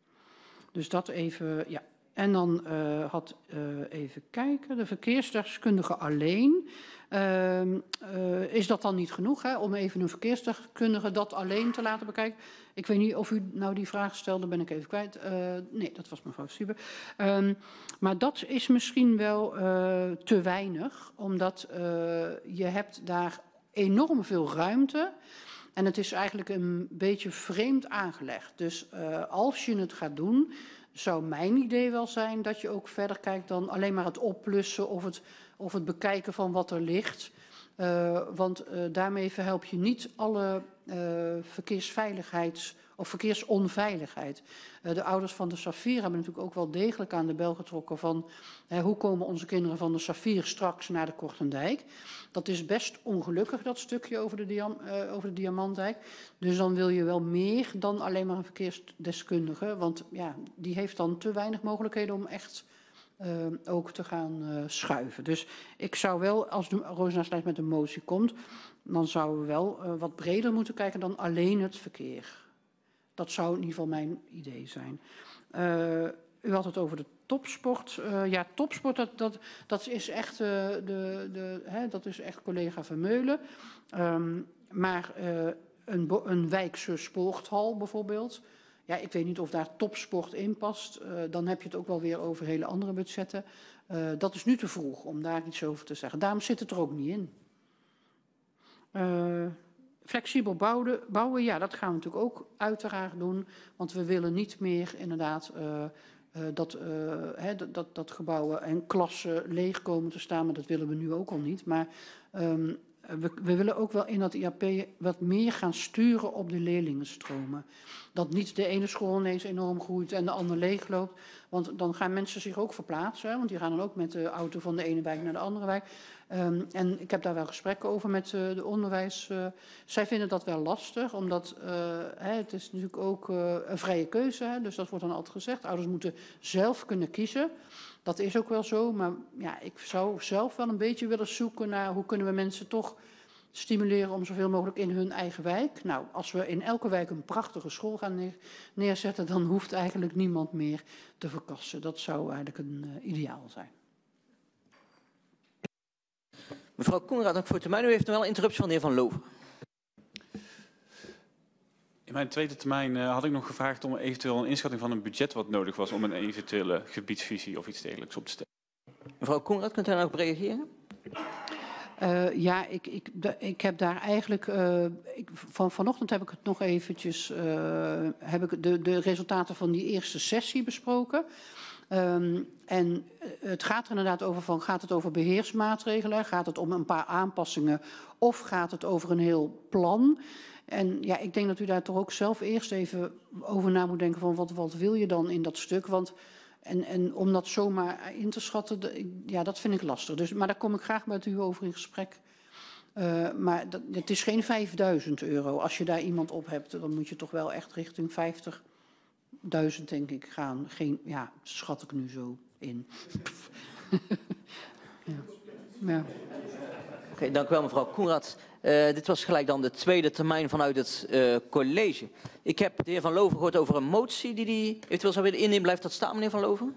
Dus dat even, ja. En dan uh, had, uh, even kijken, de verkeersdeskundige alleen. Uh, uh, is dat dan niet genoeg, hè, om even een verkeersdeskundige dat alleen te laten bekijken? Ik weet niet of u nou die vraag stelde, ben ik even kwijt. Uh, nee, dat was mevrouw Stieber. Um, maar dat is misschien wel uh, te weinig, omdat uh, je hebt daar enorm veel ruimte. En het is eigenlijk een beetje vreemd aangelegd. Dus uh, als je het gaat doen, zou mijn idee wel zijn dat je ook verder kijkt dan alleen maar het opplussen of het, of het bekijken van wat er ligt. Uh, want uh, daarmee verhelp je niet alle uh, verkeersveiligheids- of verkeersonveiligheid. Uh, de ouders van de Safir hebben natuurlijk ook wel degelijk aan de bel getrokken van uh, hoe komen onze kinderen van de Safir straks naar de Kortendijk. Dat is best ongelukkig, dat stukje over de, diam, uh, over de Diamantdijk. Dus dan wil je wel meer dan alleen maar een verkeersdeskundige. Want ja, die heeft dan te weinig mogelijkheden om echt uh, ook te gaan uh, schuiven. Dus ik zou wel, als de Rozenaarslijst met een motie komt, dan zouden we wel uh, wat breder moeten kijken dan alleen het verkeer. Dat zou in ieder geval mijn idee zijn. Uh, u had het over de topsport. Uh, ja, topsport, dat, dat, dat is echt, uh, de, de, hè, dat is echt collega Vermeulen. Um, maar uh, een, een wijkse sporthal bijvoorbeeld. Ja, ik weet niet of daar topsport in past. Uh, dan heb je het ook wel weer over hele andere budgetten. Uh, dat is nu te vroeg om daar iets over te zeggen. Daarom zit het er ook niet in. Uh, Flexibel bouwen, bouwen, ja, dat gaan we natuurlijk ook uiteraard doen. Want we willen niet meer inderdaad uh, uh, dat, uh, hè, dat, dat gebouwen en klassen leeg komen te staan. Maar dat willen we nu ook al niet. Maar um, we, we willen ook wel in dat I A P wat meer gaan sturen op de leerlingenstromen. Dat niet de ene school ineens enorm groeit en de andere leegloopt. Want dan gaan mensen zich ook verplaatsen. Hè, want die gaan dan ook met de auto van de ene wijk naar de andere wijk. Um, en ik heb daar wel gesprekken over met uh, de onderwijs. Uh, zij vinden dat wel lastig, omdat uh, hè, het is natuurlijk ook uh, een vrije keuze. Hè, dus dat wordt dan altijd gezegd. Ouders moeten zelf kunnen kiezen. Dat is ook wel zo. Maar ja, ik zou zelf wel een beetje willen zoeken naar hoe kunnen we mensen toch stimuleren om zoveel mogelijk in hun eigen wijk. Nou, als we in elke wijk een prachtige school gaan neer, neerzetten, dan hoeft eigenlijk niemand meer te verkassen. Dat zou eigenlijk een uh, ideaal zijn. Mevrouw Koenraad, ook voor termijn. U heeft nog wel een interruptie van de heer Van Loven. In mijn tweede termijn uh, had ik nog gevraagd om eventueel een inschatting van een budget wat nodig was om een eventuele gebiedsvisie of iets dergelijks op te stellen. Mevrouw Koenraad, kunt u daar nog op reageren? Uh, ja, ik, ik, de, ik heb daar eigenlijk, uh, ik, van, vanochtend heb ik het nog eventjes, uh, heb ik de, de resultaten van die eerste sessie besproken. Um, en het gaat er inderdaad over van, gaat het over beheersmaatregelen, gaat het om een paar aanpassingen of gaat het over een heel plan? En ja, ik denk dat u daar toch ook zelf eerst even over na moet denken van wat, wat wil je dan in dat stuk? Want En, en om dat zomaar in te schatten, de, ja, dat vind ik lastig. Dus, maar daar kom ik graag met u over in gesprek. Uh, maar dat, het is geen vijfduizend euro. Als je daar iemand op hebt, dan moet je toch wel echt richting vijftigduizend, denk ik, gaan. Geen, ja, schat ik nu zo in. ja. Ja. Oké, okay, dank u wel, mevrouw Koenraad. Uh, dit was gelijk dan de tweede termijn vanuit het uh, college. Ik heb de heer Van Loven gehoord over een motie die hij eventueel zou willen indienen. Blijft dat staan, meneer Van Loven?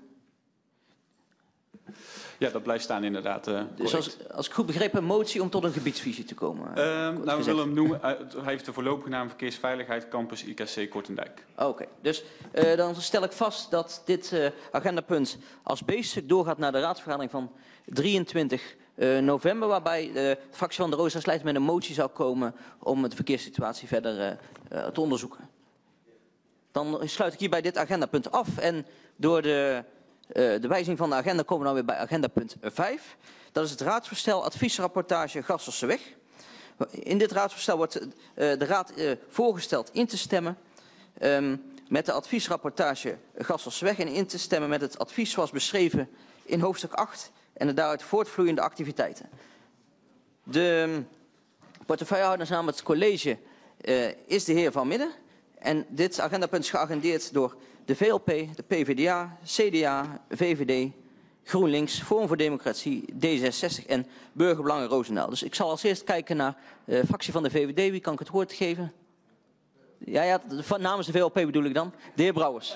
Ja, dat blijft staan inderdaad. Uh, dus als, als ik goed begreep, een motie om tot een gebiedsvisie te komen? Uh, nou, we willen hem noemen. Uh, hij heeft de voorlopige naam Verkeersveiligheid Campus I K C Kortendijk. Oké, okay, dus uh, dan stel ik vast dat dit uh, agendapunt als B-stuk doorgaat naar de raadsvergadering van drieëntwintig Uh, november, waarbij de fractie van de Rosa Slijt met een motie zou komen om de verkeerssituatie verder uh, uh, te onderzoeken. Dan sluit ik hierbij dit agendapunt af en door de, uh, de wijziging van de agenda komen we dan weer bij agendapunt vijf. Dat is het raadsvoorstel adviesrapportage Gasselseweg. In dit raadsvoorstel wordt uh, de raad uh, voorgesteld in te stemmen um, met de adviesrapportage Gasselseweg en in te stemmen met het advies zoals beschreven in hoofdstuk acht en de daaruit voortvloeiende activiteiten. De portefeuillehouder namens het college uh, is de heer Van Midden. En dit agendapunt is geagendeerd door de V L P, de P V D A, C D A, V V D, GroenLinks, Forum voor Democratie, D zesenzestig en Burgerbelangen Roosendaal. Dus ik zal als eerst kijken naar de uh, fractie van de V V D. Wie kan ik het woord geven? Ja, ja, van, namens de V L P bedoel ik dan. De heer Brouwers.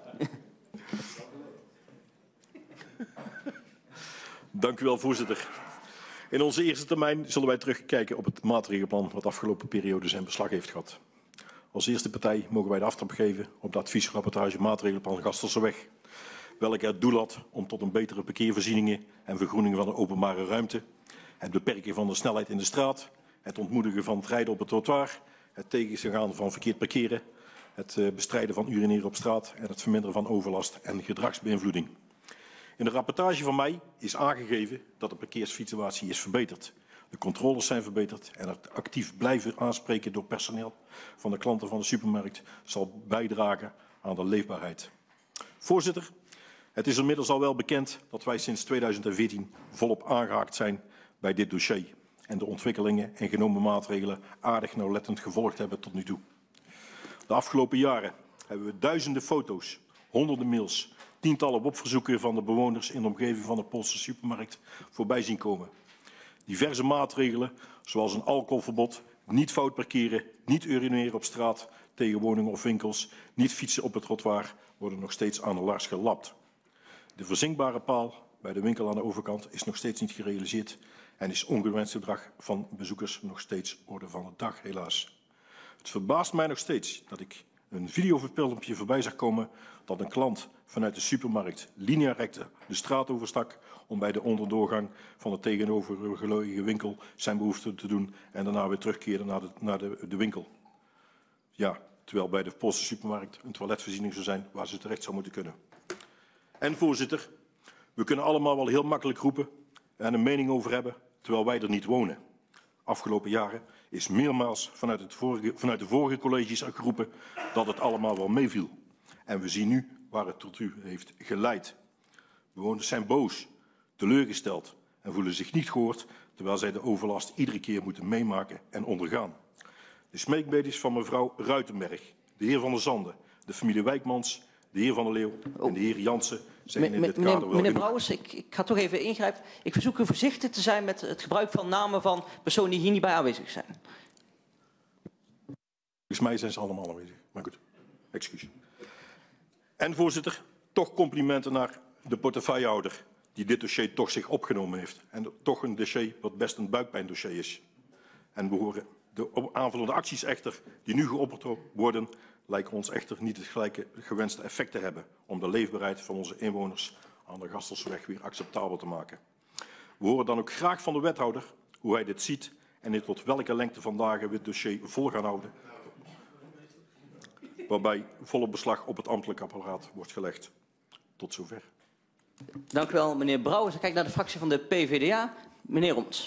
Dank u wel, voorzitter. In onze eerste termijn zullen wij terugkijken op het maatregelenplan wat de afgelopen periode zijn beslag heeft gehad. Als eerste partij mogen wij de aftrap geven op de adviesrapportage maatregelenplan Gasselseweg, welke het doel had om tot een betere parkeervoorzieningen en vergroening van de openbare ruimte, het beperken van de snelheid in de straat, het ontmoedigen van het rijden op het trottoir, het tegengaan van verkeerd parkeren, het bestrijden van urineren op straat en het verminderen van overlast en gedragsbeïnvloeding. In de rapportage van mei is aangegeven dat de parkeersituatie is verbeterd. De controles zijn verbeterd en het actief blijven aanspreken door personeel van de klanten van de supermarkt zal bijdragen aan de leefbaarheid. Voorzitter, het is inmiddels al wel bekend dat wij sinds tweeduizend veertien volop aangehaakt zijn bij dit dossier en de ontwikkelingen en genomen maatregelen aardig nauwlettend gevolgd hebben tot nu toe. De afgelopen jaren hebben we duizenden foto's, honderden mails, tientallen W O P-verzoeken van de bewoners in de omgeving van de Poolse supermarkt voorbij zien komen. Diverse maatregelen, zoals een alcoholverbod, niet fout parkeren, niet urineren op straat tegen woningen of winkels, niet fietsen op het trottoir, worden nog steeds aan de laars gelapt. De verzinkbare paal bij de winkel aan de overkant is nog steeds niet gerealiseerd en is ongewenst gedrag van bezoekers nog steeds orde van de dag, helaas. Het verbaast mij nog steeds dat ik een videofilmpje voorbij zag komen dat een klant vanuit de supermarkt linea recta de straat overstak om bij de onderdoorgang van de tegenovergelegen winkel zijn behoefte te doen en daarna weer terugkeerde naar de, naar de, de winkel. Ja, terwijl bij de Poolse supermarkt een toiletvoorziening zou zijn waar ze terecht zou moeten kunnen. En voorzitter, we kunnen allemaal wel heel makkelijk roepen en een mening over hebben, terwijl wij er niet wonen. Afgelopen jaren is meermaals vanuit, het vorige, vanuit de vorige colleges geroepen dat het allemaal wel meeviel. En we zien nu waar het tot u heeft geleid. Bewoners zijn boos, teleurgesteld en voelen zich niet gehoord, terwijl zij de overlast iedere keer moeten meemaken en ondergaan. De smeekbede is van mevrouw Ruitenberg, de heer Van der Zanden, de familie Wijkmans, de heer Van der Leeuw en de heer Jansen zijn in dit kader wel genoeg. Meneer Brouwers, ik, ik ga toch even ingrijpen. Ik verzoek u voorzichtig te zijn met het gebruik van namen van personen die hier niet bij aanwezig zijn. Volgens mij zijn ze allemaal aanwezig, maar goed, excuus. En voorzitter, toch complimenten naar de portefeuillehouder die dit dossier toch zich opgenomen heeft. En toch een dossier wat best een buikpijndossier is. En we horen De aanvullende acties echter die nu geopperd worden, lijken ons echter niet het gelijke gewenste effect te hebben om de leefbaarheid van onze inwoners aan de Gastelseweg weer acceptabel te maken. We horen dan ook graag van de wethouder hoe hij dit ziet en in tot welke lengte van dagen we het dossier vol gaan houden, waarbij volle beslag op het ambtelijk apparaat wordt gelegd. Tot zover. Dank u wel, meneer Brouwers. Dan kijk ik naar de fractie van de P V D A. Meneer Roms.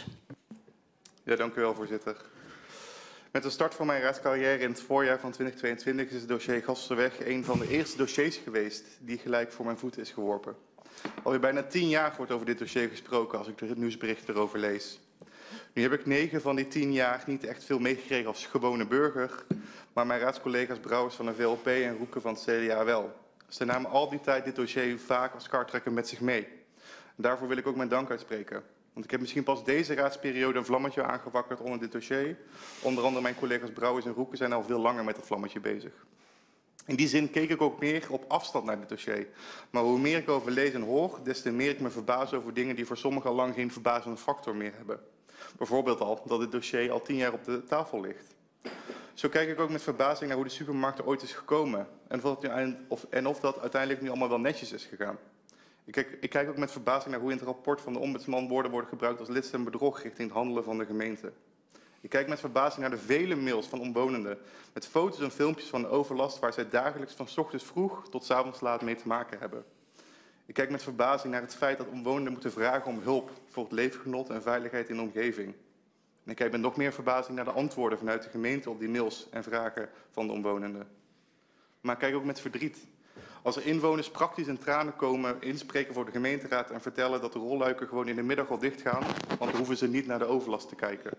Ja, dank u wel, voorzitter. Met de start van mijn raadscarrière in het voorjaar van twintig tweeëntwintig is het dossier Gastelseweg een van de eerste dossiers geweest die gelijk voor mijn voeten is geworpen. Alweer bijna tien jaar wordt over dit dossier gesproken als ik de nieuwsberichten erover lees. Nu heb ik negen van die tien jaar niet echt veel meegekregen als gewone burger, maar mijn raadscollega's Brouwers van de V L P en Roeken van het C D A wel. Ze namen al die tijd dit dossier vaak als kartrekker met zich mee. En daarvoor wil ik ook mijn dank uitspreken. Want ik heb misschien pas deze raadsperiode een vlammetje aangewakkerd onder dit dossier. Onder andere mijn collega's Brouwers en Roeken zijn al veel langer met dat vlammetje bezig. In die zin keek ik ook meer op afstand naar dit dossier. Maar hoe meer ik over lees en hoor, des te meer ik me verbaas over dingen die voor sommigen al lang geen verbazende factor meer hebben. Bijvoorbeeld al dat dit dossier al tien jaar op de tafel ligt. Zo kijk ik ook met verbazing naar hoe de supermarkt er ooit is gekomen. En of, of, en of dat uiteindelijk nu allemaal wel netjes is gegaan. Ik kijk, ik kijk ook met verbazing naar hoe in het rapport van de ombudsman woorden worden gebruikt als list en bedrog richting het handelen van de gemeente. Ik kijk met verbazing naar de vele mails van omwonenden met foto's en filmpjes van de overlast waar zij dagelijks van 's ochtends vroeg tot 's avonds laat mee te maken hebben. Ik kijk met verbazing naar het feit dat omwonenden moeten vragen om hulp voor het leefgenot en veiligheid in de omgeving. En ik kijk met nog meer verbazing naar de antwoorden vanuit de gemeente op die mails en vragen van de omwonenden. Maar ik kijk ook met verdriet. Als er inwoners praktisch in tranen komen, inspreken voor de gemeenteraad en vertellen dat de rolluiken gewoon in de middag al dicht gaan, want dan hoeven ze niet naar de overlast te kijken.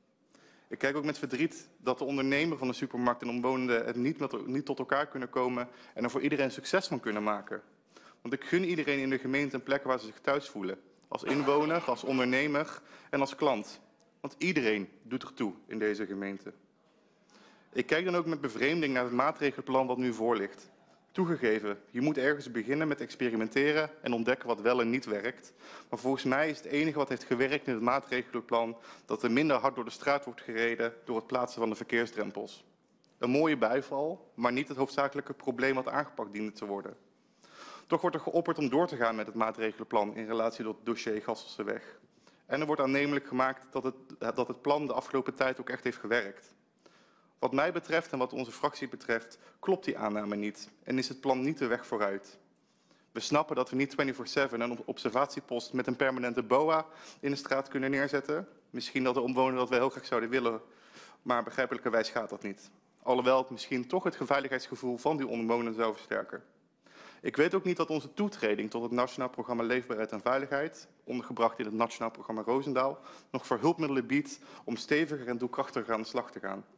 Ik kijk ook met verdriet dat de ondernemer van de supermarkt en omwonenden het niet, met, niet tot elkaar kunnen komen en er voor iedereen succes van kunnen maken. Want ik gun iedereen in de gemeente een plek waar ze zich thuis voelen. Als inwoner, als ondernemer en als klant. Want iedereen doet ertoe in deze gemeente. Ik kijk dan ook met bevreemding naar het maatregelenplan dat nu voor ligt. Toegegeven, je moet ergens beginnen met experimenteren en ontdekken wat wel en niet werkt. Maar volgens mij is het enige wat heeft gewerkt in het maatregelenplan dat er minder hard door de straat wordt gereden door het plaatsen van de verkeersdrempels. Een mooie bijval, maar niet het hoofdzakelijke probleem wat aangepakt diende te worden. Toch wordt er geopperd om door te gaan met het maatregelenplan in relatie tot het dossier Gastelseweg. En er wordt aannemelijk gemaakt dat het, dat het plan de afgelopen tijd ook echt heeft gewerkt. Wat mij betreft en wat onze fractie betreft klopt die aanname niet en is het plan niet de weg vooruit. We snappen dat we niet vierentwintig zeven een observatiepost met een permanente B O A in de straat kunnen neerzetten. Misschien dat de omwonenden dat we heel graag zouden willen, maar begrijpelijkerwijs gaat dat niet. Alhoewel het misschien toch het veiligheidsgevoel van die omwonenden zou versterken. Ik weet ook niet dat onze toetreding tot het Nationaal Programma Leefbaarheid en Veiligheid, ondergebracht in het Nationaal Programma Roosendaal, nog voor hulpmiddelen biedt om steviger en doelkrachtiger aan de slag te gaan.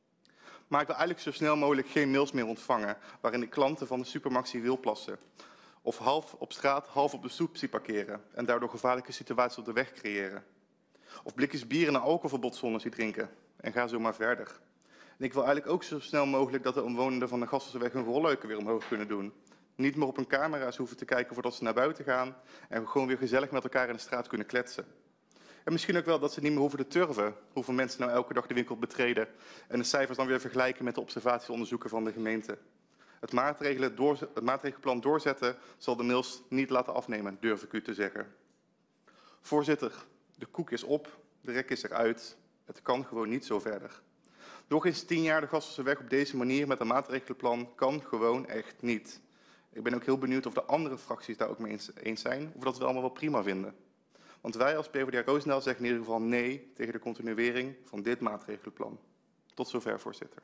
Maar ik wil eigenlijk zo snel mogelijk geen mails meer ontvangen waarin de klanten van de supermarkt zien wielplassen. Of half op straat, half op de stoep zien parkeren en daardoor gevaarlijke situaties op de weg creëren. Of blikjes bier in een alcoholverbodszones zien drinken en ga zo maar verder. En ik wil eigenlijk ook zo snel mogelijk dat de omwonenden van de Gastelseweg hun rolluiken weer omhoog kunnen doen. Niet meer op hun camera's hoeven te kijken voordat ze naar buiten gaan en gewoon weer gezellig met elkaar in de straat kunnen kletsen. En misschien ook wel dat ze niet meer hoeven te turven hoeveel mensen nou elke dag de winkel betreden en de cijfers dan weer vergelijken met de observatieonderzoeken van de gemeente. Het, maatregelen door, het maatregelenplan doorzetten zal de mails niet laten afnemen, durf ik u te zeggen. Voorzitter, de koek is op, de rek is eruit. Het kan gewoon niet zo verder. Nog eens tien jaar de Gastelseweg op deze manier met een maatregelenplan kan gewoon echt niet. Ik ben ook heel benieuwd of de andere fracties daar ook mee eens zijn, of dat we het allemaal wel prima vinden. Want wij als P v d A Roosendaal zeggen in ieder geval nee tegen de continuering van dit maatregelenplan. Tot zover, voorzitter.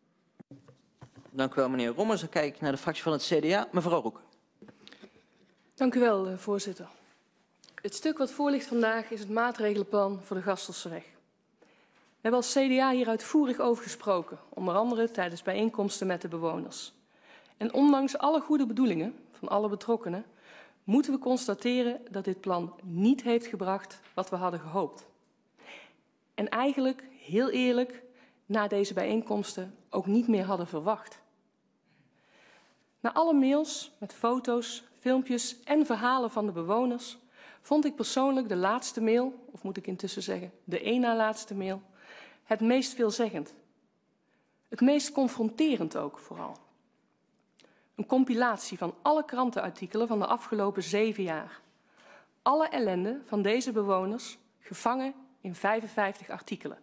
Dank u wel, meneer Rommers. Dan kijk ik naar de fractie van het C D A. Mevrouw Roek. Dank u wel, voorzitter. Het stuk wat voor ligt vandaag is het maatregelenplan voor de Gastelseweg. We hebben als C D A hier uitvoerig over gesproken, onder andere tijdens bijeenkomsten met de bewoners. En ondanks alle goede bedoelingen van alle betrokkenen, moeten we constateren dat dit plan niet heeft gebracht wat we hadden gehoopt. En eigenlijk, heel eerlijk, na deze bijeenkomsten ook niet meer hadden verwacht. Na alle mails met foto's, filmpjes en verhalen van de bewoners vond ik persoonlijk de laatste mail, of moet ik intussen zeggen de één na laatste mail, het meest veelzeggend. Het meest confronterend ook vooral. Een compilatie van alle krantenartikelen van de afgelopen zeven jaar. Alle ellende van deze bewoners gevangen in vijfenvijftig artikelen.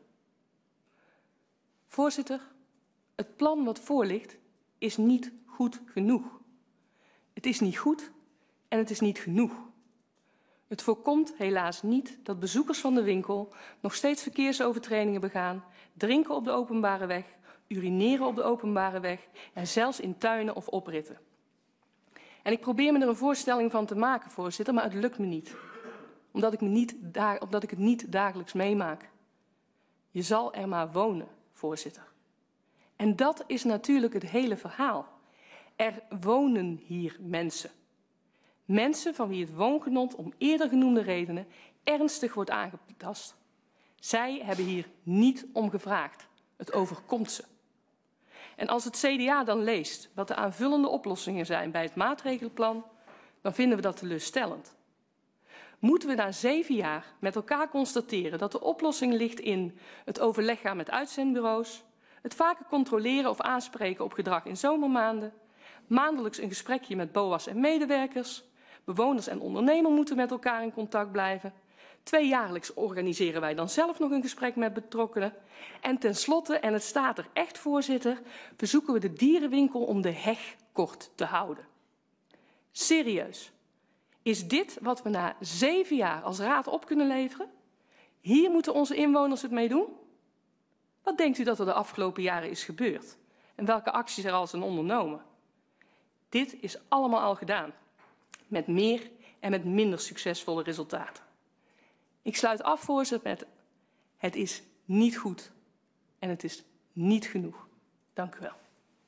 Voorzitter, het plan wat voor ligt is niet goed genoeg. Het is niet goed en het is niet genoeg. Het voorkomt helaas niet dat bezoekers van de winkel nog steeds verkeersovertredingen begaan, drinken op de openbare weg, urineren op de openbare weg en zelfs in tuinen of opritten. En ik probeer me er een voorstelling van te maken, voorzitter, maar het lukt me niet. Omdat ik, me niet da- omdat ik het niet dagelijks meemaak. Je zal er maar wonen, voorzitter. En dat is natuurlijk het hele verhaal. Er wonen hier mensen. Mensen van wie het woongenot om eerder genoemde redenen ernstig wordt aangetast. Zij hebben hier niet om gevraagd. Het overkomt ze. En als het C D A dan leest wat de aanvullende oplossingen zijn bij het maatregelenplan, dan vinden we dat teleurstellend. Moeten we na zeven jaar met elkaar constateren dat de oplossing ligt in het overleg gaan met uitzendbureaus, het vaker controleren of aanspreken op gedrag in zomermaanden, maandelijks een gesprekje met B O A's en medewerkers, bewoners en ondernemer moeten met elkaar in contact blijven, tweejaarlijks organiseren wij dan zelf nog een gesprek met betrokkenen en tenslotte, en het staat er echt, voorzitter, verzoeken we de dierenwinkel om de heg kort te houden. Serieus. Is dit wat we na zeven jaar als raad op kunnen leveren? Hier moeten onze inwoners het mee doen? Wat denkt u dat er de afgelopen jaren is gebeurd? En welke acties er al zijn ondernomen? Dit is allemaal al gedaan. Met meer en met minder succesvolle resultaten. Ik sluit af, voorzitter, met het is niet goed en het is niet genoeg. Dank u wel.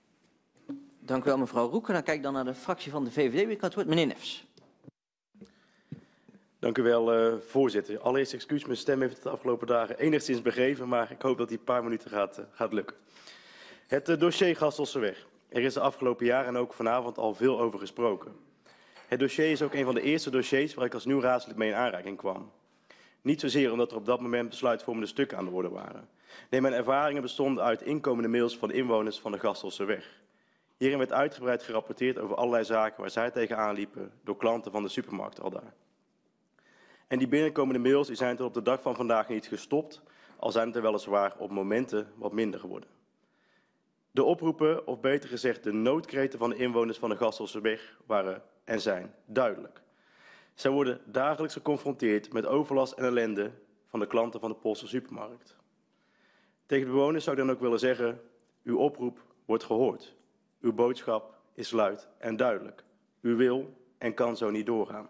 Dank u wel, mevrouw Roeken. Dan kijk ik dan naar de fractie van de V V D. Ik had het woord, meneer Nefs. Dank u wel, uh, voorzitter. Allereerst excuus, mijn stem heeft het de afgelopen dagen enigszins begeven, maar ik hoop dat die paar minuten gaat, uh, gaat lukken. Het uh, dossier Gastelseweg. Er is de afgelopen jaren en ook vanavond al veel over gesproken. Het dossier is ook een van de eerste dossiers waar ik als nieuw raadslid mee in aanraking kwam. Niet zozeer omdat er op dat moment besluitvormende stukken aan de orde waren. Nee, mijn ervaringen bestonden uit inkomende mails van de inwoners van de Gastelseweg. Hierin werd uitgebreid gerapporteerd over allerlei zaken waar zij tegenaan liepen door klanten van de supermarkt aldaar. En die binnenkomende mails die zijn tot op de dag van vandaag niet gestopt, al zijn het er weliswaar op momenten wat minder geworden. De oproepen, of beter gezegd de noodkreten van de inwoners van de Gastelseweg waren en zijn duidelijk. Zij worden dagelijks geconfronteerd met overlast en ellende van de klanten van de Poolse supermarkt. Tegen de bewoners zou ik dan ook willen zeggen, uw oproep wordt gehoord. Uw boodschap is luid en duidelijk. U wil en kan zo niet doorgaan.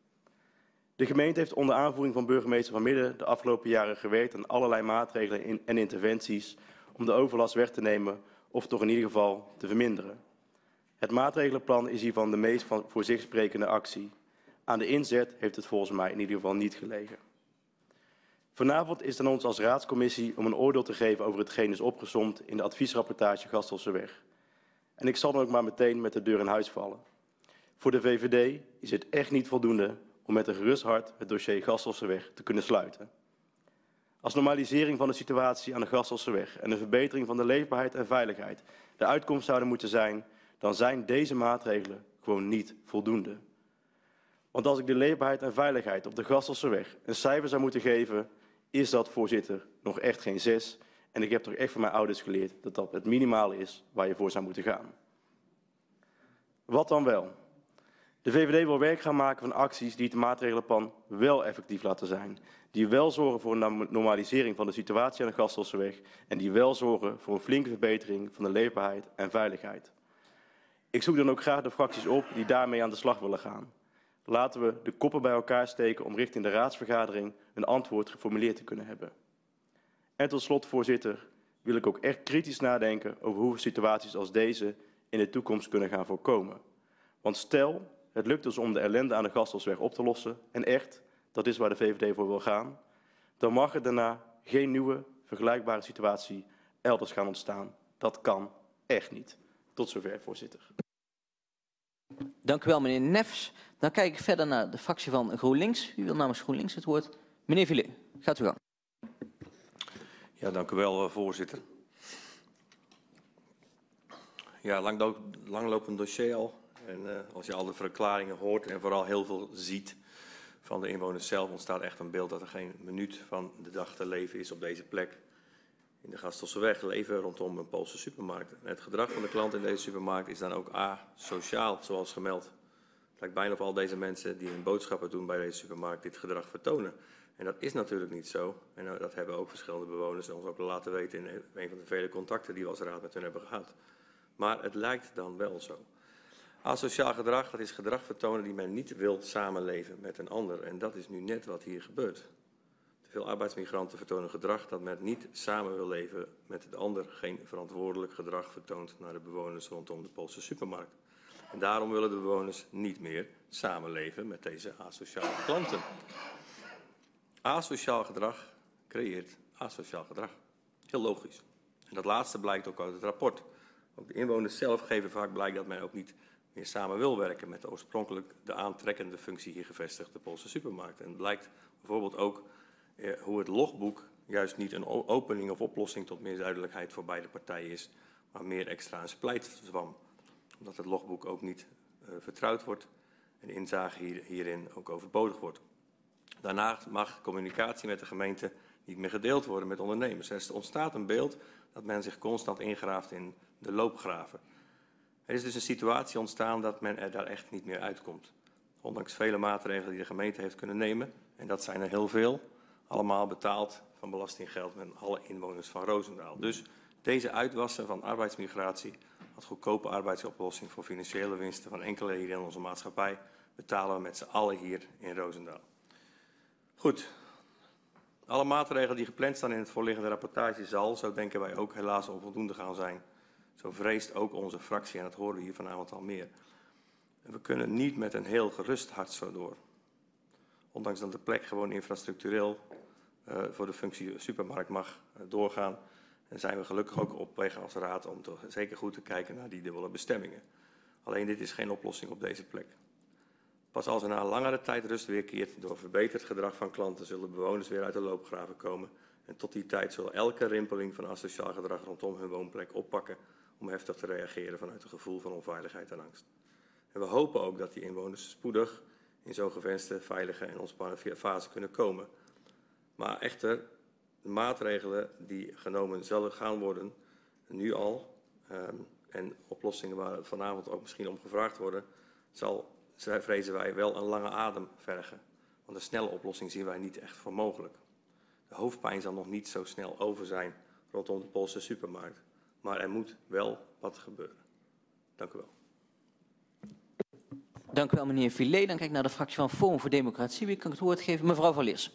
De gemeente heeft onder aanvoering van burgemeester Van Midden de afgelopen jaren gewerkt aan allerlei maatregelen en interventies om de overlast weg te nemen of toch in ieder geval te verminderen. Het maatregelenplan is hiervan de meest voor zich sprekende actie. Aan de inzet heeft het volgens mij in ieder geval niet gelegen. Vanavond is het aan ons als raadscommissie om een oordeel te geven over hetgeen is opgesomd in de adviesrapportage Gastelseweg. En ik zal dan ook maar meteen met de deur in huis vallen. Voor de V V D is het echt niet voldoende om met een gerust hart het dossier Gastelseweg te kunnen sluiten. Als normalisering van de situatie aan de Gastelseweg en de verbetering van de leefbaarheid en veiligheid de uitkomst zouden moeten zijn, dan zijn deze maatregelen gewoon niet voldoende. Want als ik de leefbaarheid en veiligheid op de Gastelseweg een cijfer zou moeten geven, is dat, voorzitter, nog echt geen zes. En ik heb toch echt van mijn ouders geleerd dat dat het minimale is waar je voor zou moeten gaan. Wat dan wel? De V V D wil werk gaan maken van acties die het maatregelenplan wel effectief laten zijn. Die wel zorgen voor een normalisering van de situatie aan de Gastelseweg en die wel zorgen voor een flinke verbetering van de leefbaarheid en veiligheid. Ik zoek dan ook graag de fracties op die daarmee aan de slag willen gaan. Laten we de koppen bij elkaar steken om richting de raadsvergadering een antwoord geformuleerd te kunnen hebben. En tot slot, voorzitter, wil ik ook echt kritisch nadenken over hoe we situaties als deze in de toekomst kunnen gaan voorkomen. Want stel, het lukt dus om de ellende aan de Gastelseweg op te lossen, en echt, dat is waar de V V D voor wil gaan, dan mag er daarna geen nieuwe, vergelijkbare situatie elders gaan ontstaan. Dat kan echt niet. Tot zover, voorzitter. Dank u wel, meneer Nefs. Dan kijk ik verder naar de fractie van GroenLinks. U wil namens GroenLinks het woord. Meneer Villet, gaat u gang. Ja, dank u wel, voorzitter. Ja, langloop, langlopend dossier al. En uh, als je al de verklaringen hoort en vooral heel veel ziet van de inwoners zelf, ontstaat echt een beeld dat er geen minuut van de dag te leven is op deze plek. In de Gastelseweg leven rondom een Poolse supermarkt. En het gedrag van de klant in deze supermarkt is dan ook asociaal, zoals gemeld. Het lijkt bijna of al deze mensen die hun boodschappen doen bij deze supermarkt dit gedrag vertonen. En dat is natuurlijk niet zo. En uh, dat hebben ook verschillende bewoners ons ook laten weten in een van de vele contacten die we als raad met hen hebben gehad. Maar het lijkt dan wel zo. Asociaal gedrag, dat is gedrag vertonen die men niet wil samenleven met een ander. En dat is nu net wat hier gebeurt. Te veel arbeidsmigranten vertonen gedrag dat men niet samen wil leven met de ander. Geen verantwoordelijk gedrag vertoont naar de bewoners rondom de Poolse supermarkt. En daarom willen de bewoners niet meer samenleven met deze asociale klanten. Asociaal gedrag creëert asociaal gedrag. Heel logisch. En dat laatste blijkt ook uit het rapport. Ook de inwoners zelf geven vaak blijk dat men ook niet meer samen wil werken met de oorspronkelijk de aantrekkende functie hier gevestigde Poolse supermarkt. En het blijkt bijvoorbeeld ook eh, hoe het logboek juist niet een opening of oplossing tot meer duidelijkheid voor beide partijen is, maar meer extra een splijtswam. Omdat het logboek ook niet uh, vertrouwd wordt en inzage hier, hierin ook overbodig wordt. Daarnaast mag communicatie met de gemeente niet meer gedeeld worden met ondernemers. Er ontstaat een beeld dat men zich constant ingraaft in de loopgraven. Er is dus een situatie ontstaan dat men er daar echt niet meer uitkomt. Ondanks vele maatregelen die de gemeente heeft kunnen nemen, en dat zijn er heel veel, allemaal betaald van belastinggeld met alle inwoners van Roosendaal. Dus deze uitwassen van arbeidsmigratie, als goedkope arbeidsoplossing voor financiële winsten van enkele hier in onze maatschappij, betalen we met z'n allen hier in Roosendaal. Goed. Alle maatregelen die gepland staan in het voorliggende rapportage zal, zo denken wij ook, helaas onvoldoende gaan zijn. Zo vreest ook onze fractie en dat horen we hier vanavond al meer. En we kunnen niet met een heel gerust hart zo door. Ondanks dat de plek gewoon infrastructureel uh, voor de functie supermarkt mag uh, doorgaan. En zijn we gelukkig ook op weg als raad om toch zeker goed te kijken naar die dubbele bestemmingen. Alleen dit is geen oplossing op deze plek. Pas als er na een langere tijd rust weerkeert door verbeterd gedrag van klanten, zullen bewoners weer uit de loopgraven komen. En tot die tijd zullen elke rimpeling van asociaal gedrag rondom hun woonplek oppakken om heftig te reageren vanuit een gevoel van onveiligheid en angst. En we hopen ook dat die inwoners spoedig in zo'n gewenste, veilige en ontspannen fase kunnen komen. Maar echter, de maatregelen die genomen zullen gaan worden, nu al, um, en oplossingen waar vanavond ook misschien om gevraagd worden, zal, vrezen wij, wel een lange adem vergen. Want een snelle oplossing zien wij niet echt voor mogelijk. De hoofdpijn zal nog niet zo snel over zijn rondom de Poolse supermarkt. Maar er moet wel wat gebeuren. Dank u wel. Dank u wel, meneer Villet. Dan kijk ik naar de fractie van Forum voor Democratie. Wie kan ik het woord geven? Mevrouw Van Leers.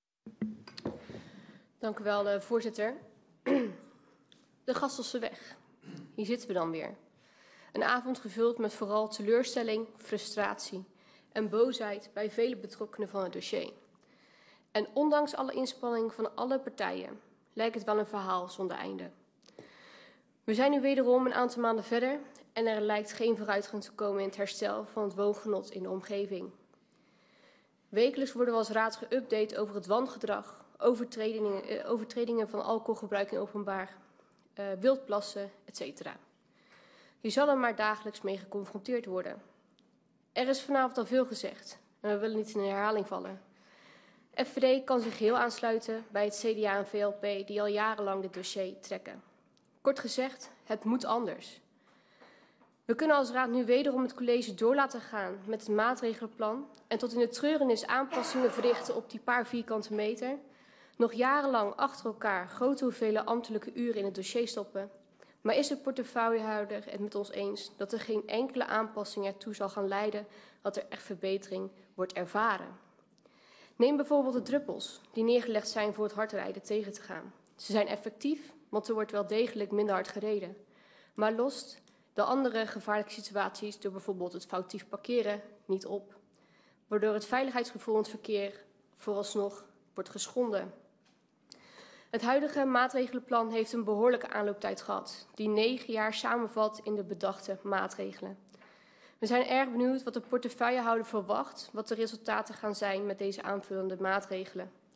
Dank u wel, uh, voorzitter. De Gastelseweg. Hier zitten we dan weer. Een avond gevuld met vooral teleurstelling, frustratie en boosheid bij vele betrokkenen van het dossier. En ondanks alle inspanning van alle partijen lijkt het wel een verhaal zonder einde. We zijn nu wederom een aantal maanden verder en er lijkt geen vooruitgang te komen in het herstel van het woongenot in de omgeving. Wekelijks worden we als raad geüpdate over het wangedrag, overtredingen, eh, overtredingen van alcoholgebruik in openbaar, uh, wildplassen, et cetera. Je zal er maar dagelijks mee geconfronteerd worden. Er is vanavond al veel gezegd en we willen niet in de herhaling vallen. F V D kan zich heel aansluiten bij het C D A en V L P die al jarenlang dit dossier trekken. Kort gezegd, het moet anders. We kunnen als raad nu wederom het college door laten gaan met het maatregelenplan en tot in de treurenis aanpassingen verrichten op die paar vierkante meter, nog jarenlang achter elkaar grote hoeveelheden ambtelijke uren in het dossier stoppen. Maar is de portefeuillehouder het met ons eens dat er geen enkele aanpassing ertoe zal gaan leiden dat er echt verbetering wordt ervaren? Neem bijvoorbeeld de druppels die neergelegd zijn voor het hardrijden tegen te gaan. Ze zijn effectief, want er wordt wel degelijk minder hard gereden. Maar lost de andere gevaarlijke situaties door bijvoorbeeld het foutief parkeren niet op. Waardoor het veiligheidsgevoel in het verkeer vooralsnog wordt geschonden. Het huidige maatregelenplan heeft een behoorlijke aanlooptijd gehad, die negen jaar samenvat in de bedachte maatregelen. We zijn erg benieuwd wat de portefeuillehouder verwacht, wat de resultaten gaan zijn met deze aanvullende maatregelen.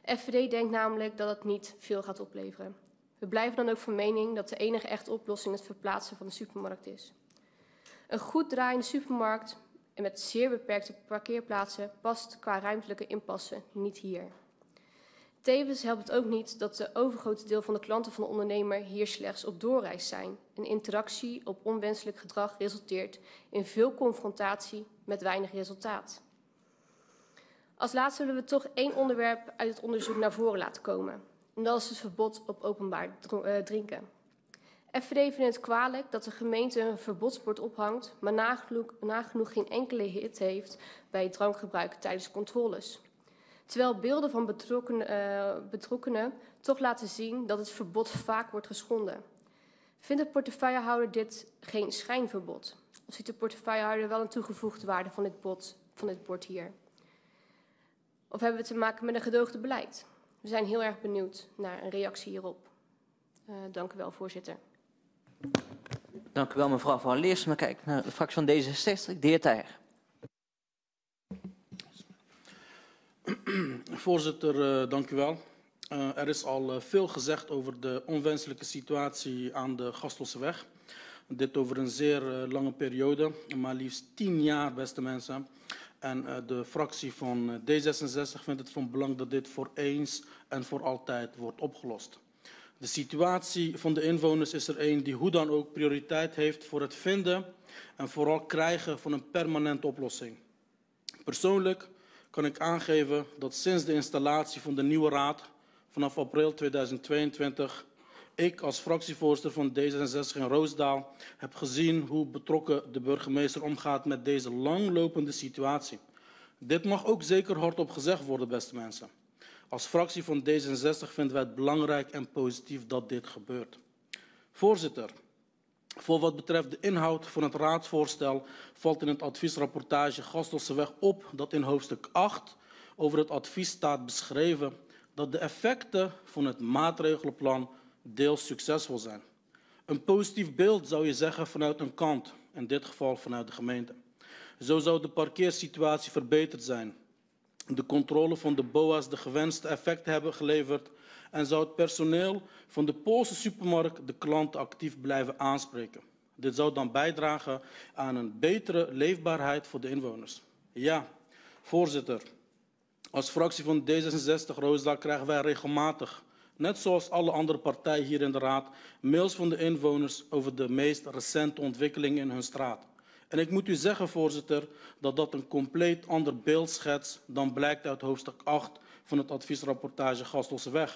F V D denkt namelijk dat het niet veel gaat opleveren. We blijven dan ook van mening dat de enige echte oplossing het verplaatsen van de supermarkt is. Een goed draaiende supermarkt en met zeer beperkte parkeerplaatsen past qua ruimtelijke inpassen niet hier. Tevens helpt het ook niet dat de overgrote deel van de klanten van de ondernemer hier slechts op doorreis zijn. Een interactie op onwenselijk gedrag resulteert in veel confrontatie met weinig resultaat. Als laatste willen we toch één onderwerp uit het onderzoek naar voren laten komen. En dat is het verbod op openbaar drinken. F V D vindt het kwalijk dat de gemeente een verbodsbord ophangt, maar nagenoeg, nagenoeg geen enkele hit heeft bij het drankgebruik tijdens controles. Terwijl beelden van betrokkenen, uh, betrokkenen toch laten zien dat het verbod vaak wordt geschonden. Vindt de portefeuillehouder dit geen schijnverbod? Of ziet de portefeuillehouder wel een toegevoegde waarde van dit, bod, van dit bord hier? Of hebben we te maken met een gedoogde beleid? We zijn heel erg benieuwd naar een reactie hierop. Uh, dank u wel, voorzitter. Dank u wel, mevrouw Van Leers. Maar kijk naar de fractie van D zesenzestig, de heer Teijer. Voorzitter, uh, dank u wel. Uh, er is al uh, veel gezegd over de onwenselijke situatie aan de Gastelseweg. Dit over een zeer uh, lange periode, maar liefst tien jaar, beste mensen. En uh, de fractie van uh, D zesenzestig vindt het van belang dat dit voor eens en voor altijd wordt opgelost. De situatie van de inwoners is er een die hoe dan ook prioriteit heeft voor het vinden en vooral krijgen van een permanente oplossing. Persoonlijk kan ik aangeven dat sinds de installatie van de nieuwe raad vanaf april tweeduizend tweeëntwintig ik als fractievoorzitter van D zesenzestig in Roosdaal heb gezien hoe betrokken de burgemeester omgaat met deze langlopende situatie. Dit mag ook zeker hardop gezegd worden, beste mensen. Als fractie van D zesenzestig vinden wij het belangrijk en positief dat dit gebeurt. Voorzitter, voor wat betreft de inhoud van het raadsvoorstel valt in het adviesrapportage Gastelseweg op dat in hoofdstuk acht over het advies staat beschreven dat de effecten van het maatregelenplan deels succesvol zijn. Een positief beeld zou je zeggen vanuit een kant, in dit geval vanuit de gemeente. Zo zou de parkeersituatie verbeterd zijn. De controle van de B O A's de gewenste effecten hebben geleverd en zou het personeel van de Poolse supermarkt de klanten actief blijven aanspreken. Dit zou dan bijdragen aan een betere leefbaarheid voor de inwoners. Ja, voorzitter, als fractie van D zesenzestig Roosdaal krijgen wij regelmatig, net zoals alle andere partijen hier in de raad, mails van de inwoners over de meest recente ontwikkelingen in hun straat. En ik moet u zeggen, voorzitter, dat dat een compleet ander beeld schetst dan blijkt uit hoofdstuk acht van het adviesrapportage Gastelseweg.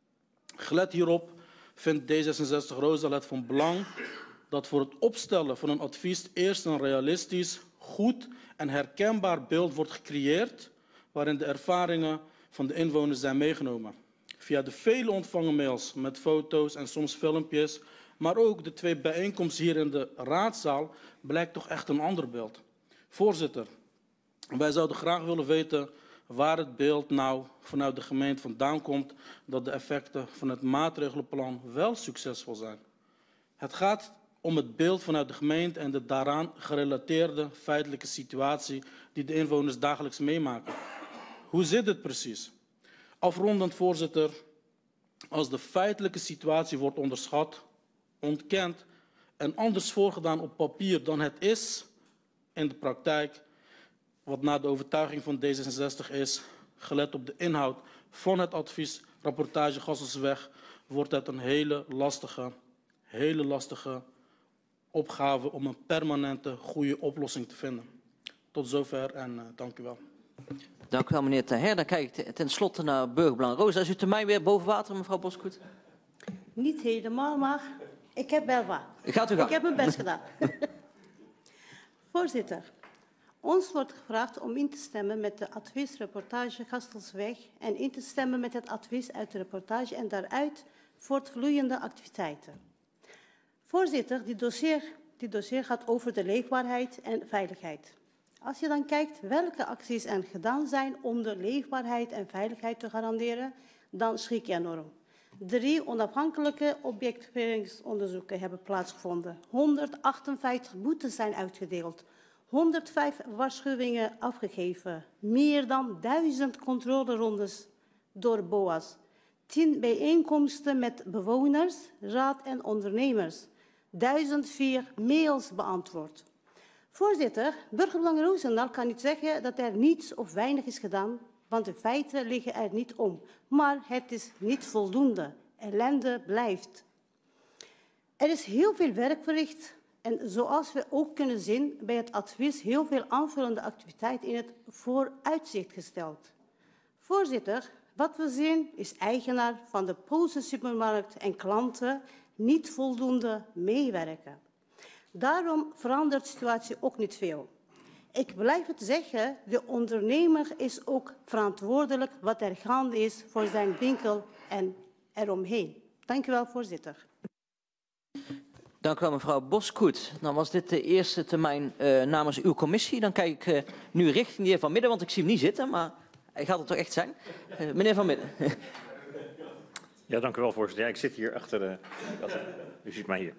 Gelet hierop vindt D zesenzestig Roosdaal het van belang dat voor het opstellen van een advies eerst een realistisch, goed en herkenbaar beeld wordt gecreëerd waarin de ervaringen van de inwoners zijn meegenomen. Via de vele ontvangen mails met foto's en soms filmpjes, maar ook de twee bijeenkomsten hier in de raadzaal, blijkt toch echt een ander beeld. Voorzitter, wij zouden graag willen weten waar het beeld nou vanuit de gemeente vandaan komt dat de effecten van het maatregelenplan wel succesvol zijn. Het gaat om het beeld vanuit de gemeente en de daaraan gerelateerde feitelijke situatie die de inwoners dagelijks meemaken. Hoe zit het precies? Afrondend, voorzitter, als de feitelijke situatie wordt onderschat, ontkend en anders voorgedaan op papier dan het is in de praktijk, wat naar de overtuiging van D zesenzestig is, gelet op de inhoud van het adviesrapportage Gastelseweg, wordt het een hele lastige, hele lastige opgave om een permanente, goede oplossing te vinden. Tot zover en uh, dank u wel. Dank u wel, meneer Teijer. Dan kijk ik ten slotte naar Burgerbelang Roos. Is uw termijn weer boven water, mevrouw Boskoet? Niet helemaal, maar ik heb wel wat. Gaat u gang. Ik heb mijn best gedaan. Voorzitter, ons wordt gevraagd om in te stemmen met de adviesrapportage Gastelseweg en in te stemmen met het advies uit de rapportage en daaruit voortvloeiende activiteiten. Voorzitter, dit dossier, dit dossier gaat over de leefbaarheid en veiligheid. Als je dan kijkt welke acties er gedaan zijn om de leefbaarheid en veiligheid te garanderen, dan schrik je enorm. Drie onafhankelijke objectiveringsonderzoeken hebben plaatsgevonden. honderdachtenvijftig boetes zijn uitgedeeld. honderdvijf waarschuwingen afgegeven. Meer dan duizend controlerondes door B O A S. tien bijeenkomsten met bewoners, raad en ondernemers. duizend vier mails beantwoord. Voorzitter, Burgerbelang Roosendaal kan niet zeggen dat er niets of weinig is gedaan, want de feiten liggen er niet om. Maar het is niet voldoende. Ellende blijft. Er is heel veel werk verricht en zoals we ook kunnen zien bij het advies heel veel aanvullende activiteit in het vooruitzicht gesteld. Voorzitter, wat we zien is eigenaar van de Poolse supermarkt en klanten niet voldoende meewerken. Daarom verandert de situatie ook niet veel. Ik blijf het zeggen, de ondernemer is ook verantwoordelijk wat er gaande is voor zijn winkel en eromheen. Dank u wel, voorzitter. Dank u wel, mevrouw Boskoet. Dan was dit de eerste termijn uh, namens uw commissie. Dan kijk ik uh, nu richting de heer Van Midden, want ik zie hem niet zitten, maar hij gaat het toch echt zijn. Uh, meneer Van Midden. Ja, dank u wel, voorzitter. Ja, ik zit hier achter de... U ziet mij hier.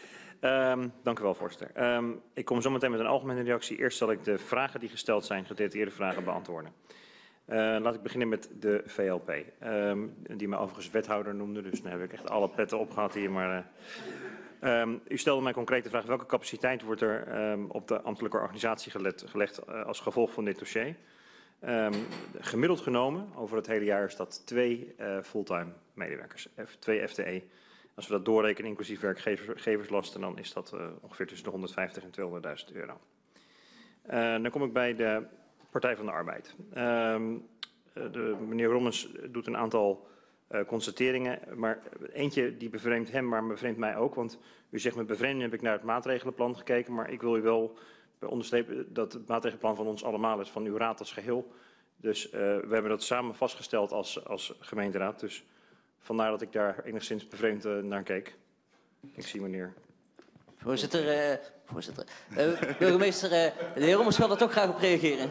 Um, dank u wel, voorzitter. Um, ik kom zo meteen met een algemene reactie. Eerst zal ik de vragen die gesteld zijn, gedetailleerde vragen, beantwoorden. Uh, laat ik beginnen met de V L P, um, die mij overigens wethouder noemde. Dus dan heb ik echt alle petten opgehad hier. Maar, uh, um, u stelde mij concreet de vraag, welke capaciteit wordt er um, op de ambtelijke organisatie gelet, gelegd uh, als gevolg van dit dossier? Um, gemiddeld genomen, over het hele jaar, is dat twee uh, fulltime medewerkers, twee F T E. Als we dat doorrekenen, inclusief werkgeverslasten, dan is dat uh, ongeveer tussen de honderdvijftig en tweehonderdduizend euro. Uh, dan kom ik bij de Partij van de Arbeid. Uh, de, meneer Rommens doet een aantal uh, constateringen, maar eentje die bevreemdt hem, maar bevreemdt mij ook. Want u zegt met bevreemding heb ik naar het maatregelenplan gekeken, maar ik wil u wel onderstrepen dat het maatregelenplan van ons allemaal is, van uw raad als geheel. Dus uh, we hebben dat samen vastgesteld als, als gemeenteraad. Dus vandaar dat ik daar enigszins bevreemd uh, naar keek. Ik zie meneer. Voorzitter, uh, voorzitter. Uh, burgemeester, uh, de heer Rommers wil er toch graag op reageren.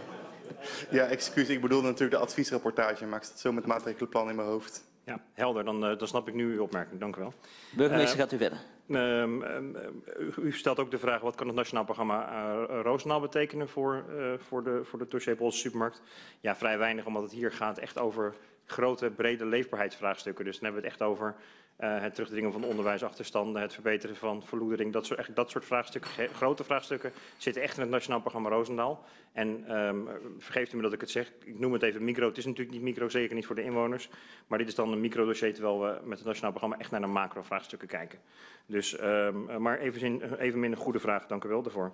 Ja, excuus. Ik bedoelde natuurlijk de adviesrapportage, maar ik zat zo met het maatregelenplan in mijn hoofd. Ja, helder. Dan, uh, dan snap ik nu uw opmerking. Dank u wel. Burgemeester, uh, gaat u verder. Uh, um, u, u stelt ook de vraag, wat kan het Nationaal Programma uh, Roosendaal betekenen voor, uh, voor, de, voor de dossier Poolse supermarkt? Ja, vrij weinig, omdat het hier gaat echt over grote, brede leefbaarheidsvraagstukken. Dus dan hebben we het echt over uh, het terugdringen van onderwijsachterstanden, het verbeteren van verloedering. Dat soort, echt, dat soort vraagstukken, grote vraagstukken, zitten echt in het Nationaal Programma Roosendaal. En um, vergeeft u me dat ik het zeg, ik noem het even micro. Het is natuurlijk niet micro, zeker niet voor de inwoners. Maar dit is dan een microdossier, terwijl we met het Nationaal Programma echt naar de macro-vraagstukken kijken. Dus, um, maar even, evenmin een goede vraag, dank u wel daarvoor.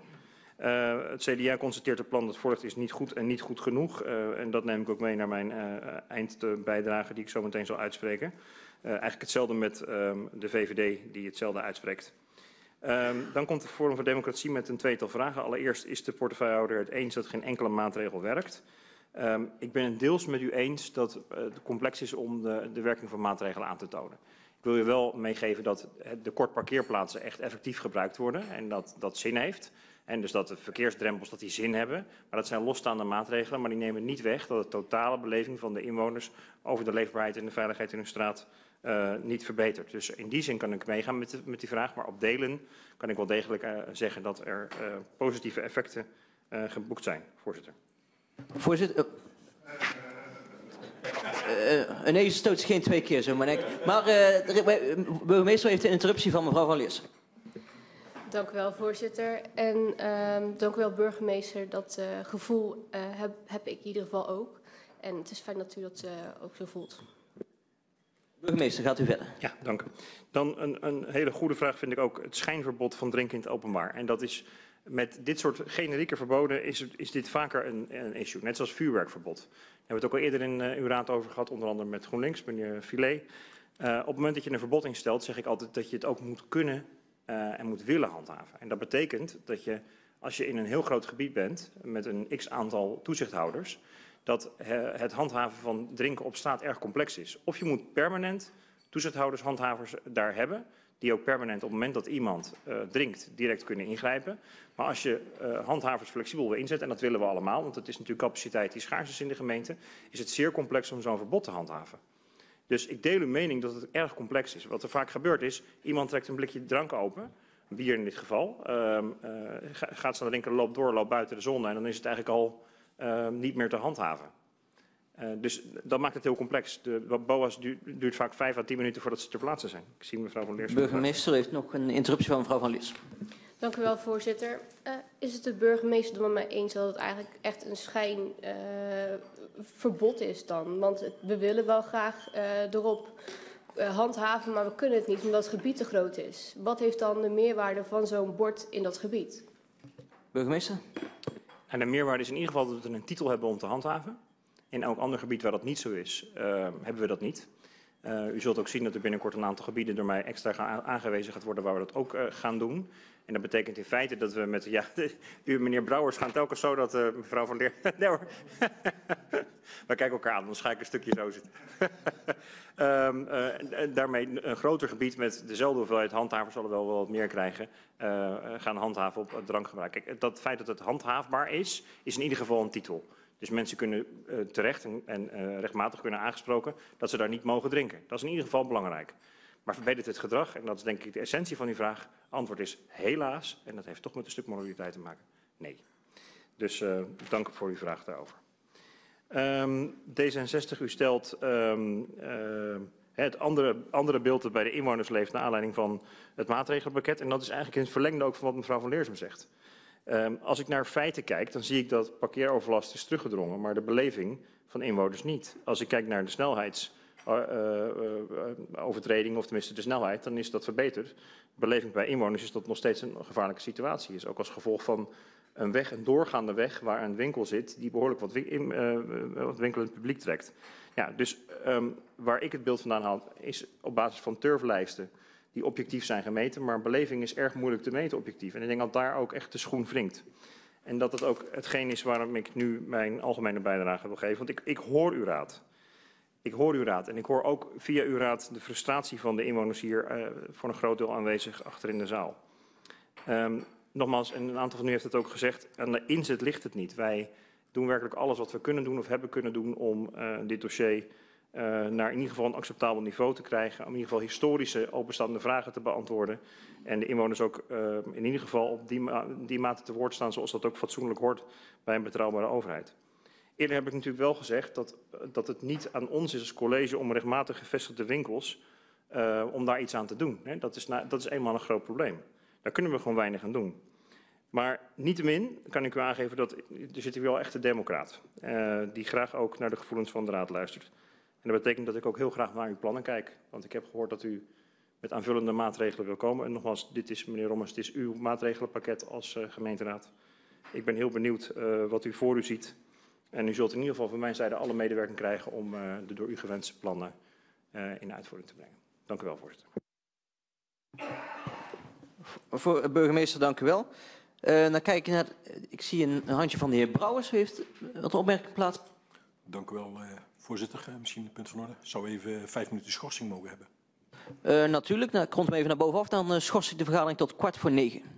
Uh, het C D A constateert het plan dat voorligt is niet goed en niet goed genoeg. Uh, en dat neem ik ook mee naar mijn uh, eindbijdrage die ik zo meteen zal uitspreken. Uh, eigenlijk hetzelfde met um, de V V D die hetzelfde uitspreekt. Um, dan komt het Forum voor Democratie met een tweetal vragen. Allereerst, is de portefeuillehouder het eens dat geen enkele maatregel werkt? Um, ik ben het deels met u eens dat uh, het complex is om de, de werking van maatregelen aan te tonen. Ik wil u wel meegeven dat de kortparkeerplaatsen echt effectief gebruikt worden en dat dat zin heeft. En dus dat de verkeersdrempels dat die zin hebben. Maar dat zijn losstaande maatregelen, maar die nemen niet weg dat de totale beleving van de inwoners over de leefbaarheid en de veiligheid in hun straat uh, niet verbetert. Dus in die zin kan ik meegaan met, de, met die vraag, maar op delen kan ik wel degelijk uh, zeggen dat er uh, positieve effecten uh, geboekt zijn, voorzitter. Voorzitter. Uh, een nee stoot geen twee keer zo, maar ik. Maar uh, de burgemeester heeft een interruptie van mevrouw Van Leers. Dank u wel, voorzitter. En uh, dank u wel, burgemeester. Dat uh, gevoel uh, heb, heb ik in ieder geval ook. En het is fijn dat u dat uh, ook zo voelt. Burgemeester, gaat u verder. Ja, dank u. Dan een, een hele goede vraag vind ik ook het schijnverbod van drinken in het openbaar. En dat is met dit soort generieke verboden is, is dit vaker een, een issue. Net zoals vuurwerkverbod. Daar hebben we het ook al eerder in uh, uw raad over gehad, onder andere met GroenLinks, meneer Filet. Uh, op het moment dat je een verbod instelt, zeg ik altijd dat je het ook moet kunnen uh, en moet willen handhaven. En dat betekent dat je, als je in een heel groot gebied bent, met een x-aantal toezichthouders, dat uh, het handhaven van drinken op straat erg complex is. Of je moet permanent toezichthouders, handhavers daar hebben, die ook permanent op het moment dat iemand uh, drinkt direct kunnen ingrijpen. Maar als je uh, handhavers flexibel wil inzetten, en dat willen we allemaal, want het is natuurlijk capaciteit die schaars is in de gemeente, is het zeer complex om zo'n verbod te handhaven. Dus ik deel uw mening dat het erg complex is. Wat er vaak gebeurt is, iemand trekt een blikje drank open, bier in dit geval, uh, uh, gaat ze naar drinken, loopt door, loopt buiten de zon en dan is het eigenlijk al uh, niet meer te handhaven. Uh, dus dat maakt het heel complex. De B O A's duurt, duurt vaak vijf à tien minuten voordat ze ter plaatse zijn. Ik zie mevrouw van Leers. Burgemeester heeft nog een interruptie van mevrouw van Leers. Dank u wel, voorzitter. Uh, is het de burgemeester dan met mij eens dat het eigenlijk echt een schijnverbod uh, is dan? Want het, we willen wel graag uh, erop uh, handhaven, maar we kunnen het niet omdat het gebied te groot is. Wat heeft dan de meerwaarde van zo'n bord in dat gebied? Burgemeester? En de meerwaarde is in ieder geval dat we een titel hebben om te handhaven. In elk ander gebied waar dat niet zo is, uh, hebben we dat niet. Uh, u zult ook zien dat er binnenkort een aantal gebieden door mij extra gaan aangewezen gaat worden waar we dat ook uh, gaan doen. En dat betekent in feite dat we met, ja, de, u meneer Brouwers gaan telkens zo dat uh, mevrouw van Leer... nee hoor. We kijken elkaar aan, anders ga ik een stukje zo zitten. um, uh, daarmee een groter gebied met dezelfde hoeveelheid handhavers zullen wel wel wat meer krijgen, uh, gaan handhaven op drankgebruik. Kijk, dat feit dat het handhaafbaar is, is in ieder geval een titel. Dus mensen kunnen uh, terecht en, en uh, rechtmatig kunnen aangesproken dat ze daar niet mogen drinken. Dat is in ieder geval belangrijk. Maar verbetert het gedrag, en dat is denk ik de essentie van uw vraag, antwoord is helaas, en dat heeft toch met een stuk moraliteit te maken, nee. Dus uh, dank voor uw vraag daarover. Um, D zesenzestig, u stelt um, uh, het andere, andere beeld dat bij de inwoners leeft naar aanleiding van het maatregelenpakket. En dat is eigenlijk in het verlengde ook van wat mevrouw van Leersum zegt. Um, als ik naar feiten kijk, dan zie ik dat parkeeroverlast is teruggedrongen, maar de beleving van inwoners niet. Als ik kijk naar de snelheidsovertreding, uh, uh, of tenminste de snelheid, dan is dat verbeterd. De beleving bij inwoners is dat nog steeds een gevaarlijke situatie is. Ook als gevolg van een weg, een doorgaande weg waar een winkel zit die behoorlijk wat, win uh, wat winkelend publiek trekt. Ja, dus um, waar ik het beeld vandaan haal is op basis van turflijsten die objectief zijn gemeten, maar beleving is erg moeilijk te meten objectief. En ik denk dat daar ook echt de schoen wringt. En dat het ook hetgeen is waarom ik nu mijn algemene bijdrage wil geven. Want ik, ik hoor uw raad. Ik hoor uw raad en ik hoor ook via uw raad de frustratie van de inwoners hier uh, voor een groot deel aanwezig achter in de zaal. Um, nogmaals, en een aantal van u heeft het ook gezegd, aan de inzet ligt het niet. Wij doen werkelijk alles wat we kunnen doen of hebben kunnen doen om uh, dit dossier Uh, naar in ieder geval een acceptabel niveau te krijgen. Om in ieder geval historische openstaande vragen te beantwoorden. En de inwoners ook uh, in ieder geval op die, ma die mate te woord staan zoals dat ook fatsoenlijk hoort bij een betrouwbare overheid. Eerder heb ik natuurlijk wel gezegd dat, dat het niet aan ons is als college om rechtmatig gevestigde winkels uh, om daar iets aan te doen. Hè. Dat, is na, dat is eenmaal een groot probleem. Daar kunnen we gewoon weinig aan doen. Maar niettemin kan ik u aangeven dat er zit hier wel echt een democraat. Uh, die graag ook naar de gevoelens van de raad luistert. En dat betekent dat ik ook heel graag naar uw plannen kijk. Want ik heb gehoord dat u met aanvullende maatregelen wil komen. En nogmaals, dit is, meneer Rommers, het is uw maatregelenpakket als uh, gemeenteraad. Ik ben heel benieuwd uh, wat u voor u ziet. En u zult in ieder geval van mijn zijde alle medewerking krijgen om uh, de door u gewenste plannen uh, in uitvoering te brengen. Dank u wel, voorzitter. Voor, burgemeester, dank u wel. Uh, dan kijk ik naar, ik zie een, een handje van de heer Brouwers. U heeft wat opmerking plaats. Dank u wel, uh, voorzitter. Uh, misschien een punt van orde. Zou even vijf minuten schorsing mogen hebben? Uh, natuurlijk. Nou, ik rond hem even naar bovenaf. Dan uh, schors ik de vergadering tot kwart voor negen.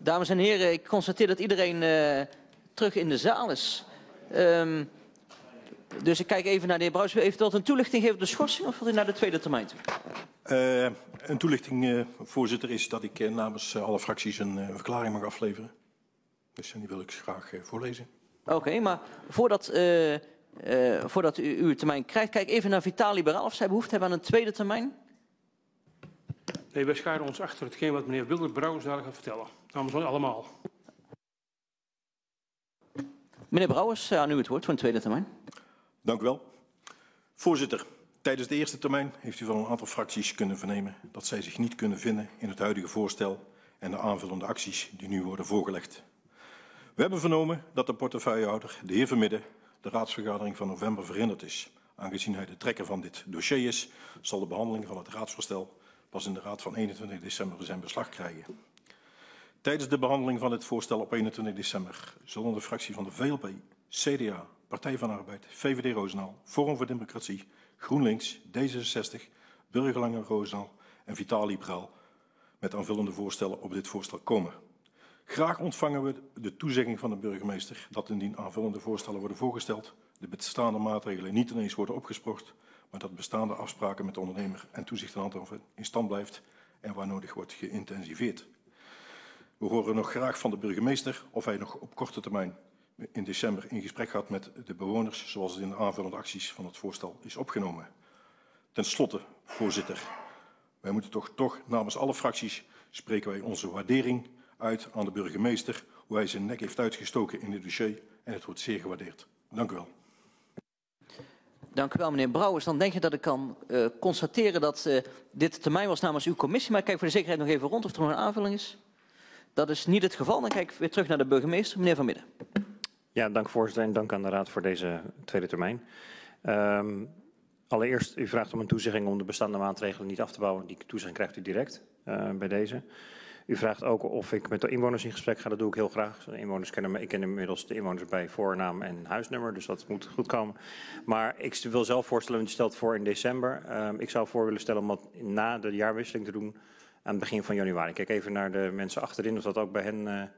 Dames en heren, ik constateer dat iedereen uh, terug in de zaal is. Um, dus ik kijk even naar de heer Brouwers. Wil u eventueel een toelichting geven op de schorsing of wilt u naar de tweede termijn toe? Uh, een toelichting, uh, voorzitter, is dat ik uh, namens uh, alle fracties een uh, verklaring mag afleveren. Dus die wil ik graag uh, voorlezen. Oké, okay, maar voordat, uh, uh, voordat u uw termijn krijgt, kijk even naar Vitaal Liberaal of zij behoefte hebben aan een tweede termijn. Nee, wij scharen ons achter hetgeen wat meneer Wilbert Brouwers daar gaat vertellen. Namens ons allemaal. Meneer Brouwers, aan u het woord voor een tweede termijn. Dank u wel. Voorzitter, tijdens de eerste termijn heeft u van een aantal fracties kunnen vernemen dat zij zich niet kunnen vinden in het huidige voorstel en de aanvullende acties die nu worden voorgelegd. We hebben vernomen dat de portefeuillehouder, de heer Vermidden, de raadsvergadering van november verhinderd is. Aangezien hij de trekker van dit dossier is, zal de behandeling van het raadsvoorstel pas in de raad van eenentwintig december zijn beslag krijgen. Tijdens de behandeling van dit voorstel op eenentwintig december zullen de fractie van de V L P, C D A, Partij van de Arbeid, V V D Roosendaal, Forum voor Democratie, GroenLinks, D zesenzestig, Burgerlanger Roosendaal en Vitaal Liberaal met aanvullende voorstellen op dit voorstel komen. Graag ontvangen we de toezegging van de burgemeester dat indien aanvullende voorstellen worden voorgesteld, de bestaande maatregelen niet ineens worden opgesprokt, maar dat bestaande afspraken met de ondernemer en toezichthouder in stand blijft en waar nodig wordt geïntensiveerd. We horen nog graag van de burgemeester of hij nog op korte termijn in december in gesprek gaat met de bewoners, zoals het in de aanvullende acties van het voorstel is opgenomen. Ten slotte, voorzitter, wij moeten toch, toch namens alle fracties spreken wij onze waardering uit aan de burgemeester, hoe hij zijn nek heeft uitgestoken in dit dossier en het wordt zeer gewaardeerd. Dank u wel. Dank u wel, meneer Brouwers. Dan denk je dat ik kan uh, constateren dat uh, dit termijn was namens uw commissie, maar ik kijk voor de zekerheid nog even rond of er nog een aanvulling is. Dat is niet het geval. Dan kijk ik weer terug naar de burgemeester, meneer Van Midden. Ja, dank voorzitter en dank aan de raad voor deze tweede termijn. Um, allereerst, u vraagt om een toezegging om de bestaande maatregelen niet af te bouwen. Die toezegging krijgt u direct uh, bij deze. U vraagt ook of ik met de inwoners in gesprek ga. Dat doe ik heel graag. De inwoners kennen me, ik ken inmiddels de inwoners bij voornaam en huisnummer, dus dat moet goed komen. Maar ik wil zelf voorstellen, u stelt voor in december. Uh, ik zou voor willen stellen om dat na de jaarwisseling te doen aan het begin van januari. Ik kijk even naar de mensen achterin of dat ook bij hen... Uh...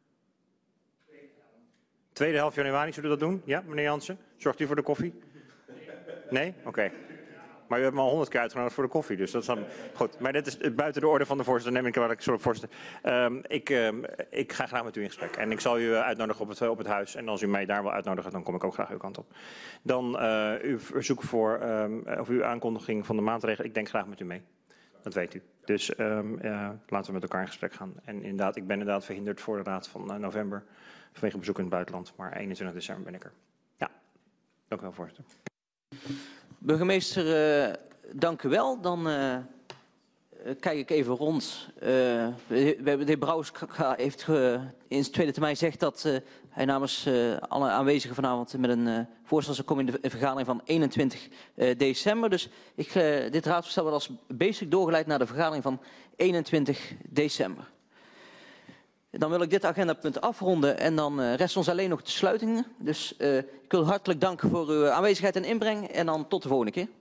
Tweede helft januari, zullen we dat doen? Ja, meneer Jansen? Zorgt u voor de koffie? Nee? Oké. Okay. Maar u hebt me al honderd keer uitgenodigd voor de koffie, dus dat is dan goed. Maar dit is buiten de orde van de voorzitter, neem ik waar ik zorg voorzitter. Um, ik, um, ik ga graag met u in gesprek en ik zal u uitnodigen op het, op het huis. En als u mij daar wil uitnodigen, dan kom ik ook graag uw kant op. Dan uh, uw verzoek voor, um, of uw aankondiging van de maatregelen, ik denk graag met u mee. Dat weet u. Dus um, uh, laten we met elkaar in gesprek gaan. En inderdaad, ik ben inderdaad verhinderd voor de raad van uh, november vanwege bezoek in het buitenland. Maar eenentwintig december ben ik er. Ja, dank u wel, voorzitter. Burgemeester, uh, dank u wel. Dan uh, kijk ik even rond. Uh, de heer Brouwers heeft uh, in zijn tweede termijn gezegd dat uh, hij namens uh, alle aanwezigen vanavond met een uh, voorstel zal komen in de vergadering van eenentwintig december. Dus ik, uh, dit raadsvoorstel wordt als basic doorgeleid naar de vergadering van eenentwintig december. Dan wil ik dit agendapunt afronden en dan uh, rest ons alleen nog de sluitingen. Dus uh, ik wil hartelijk danken voor uw aanwezigheid en inbreng en dan tot de volgende keer.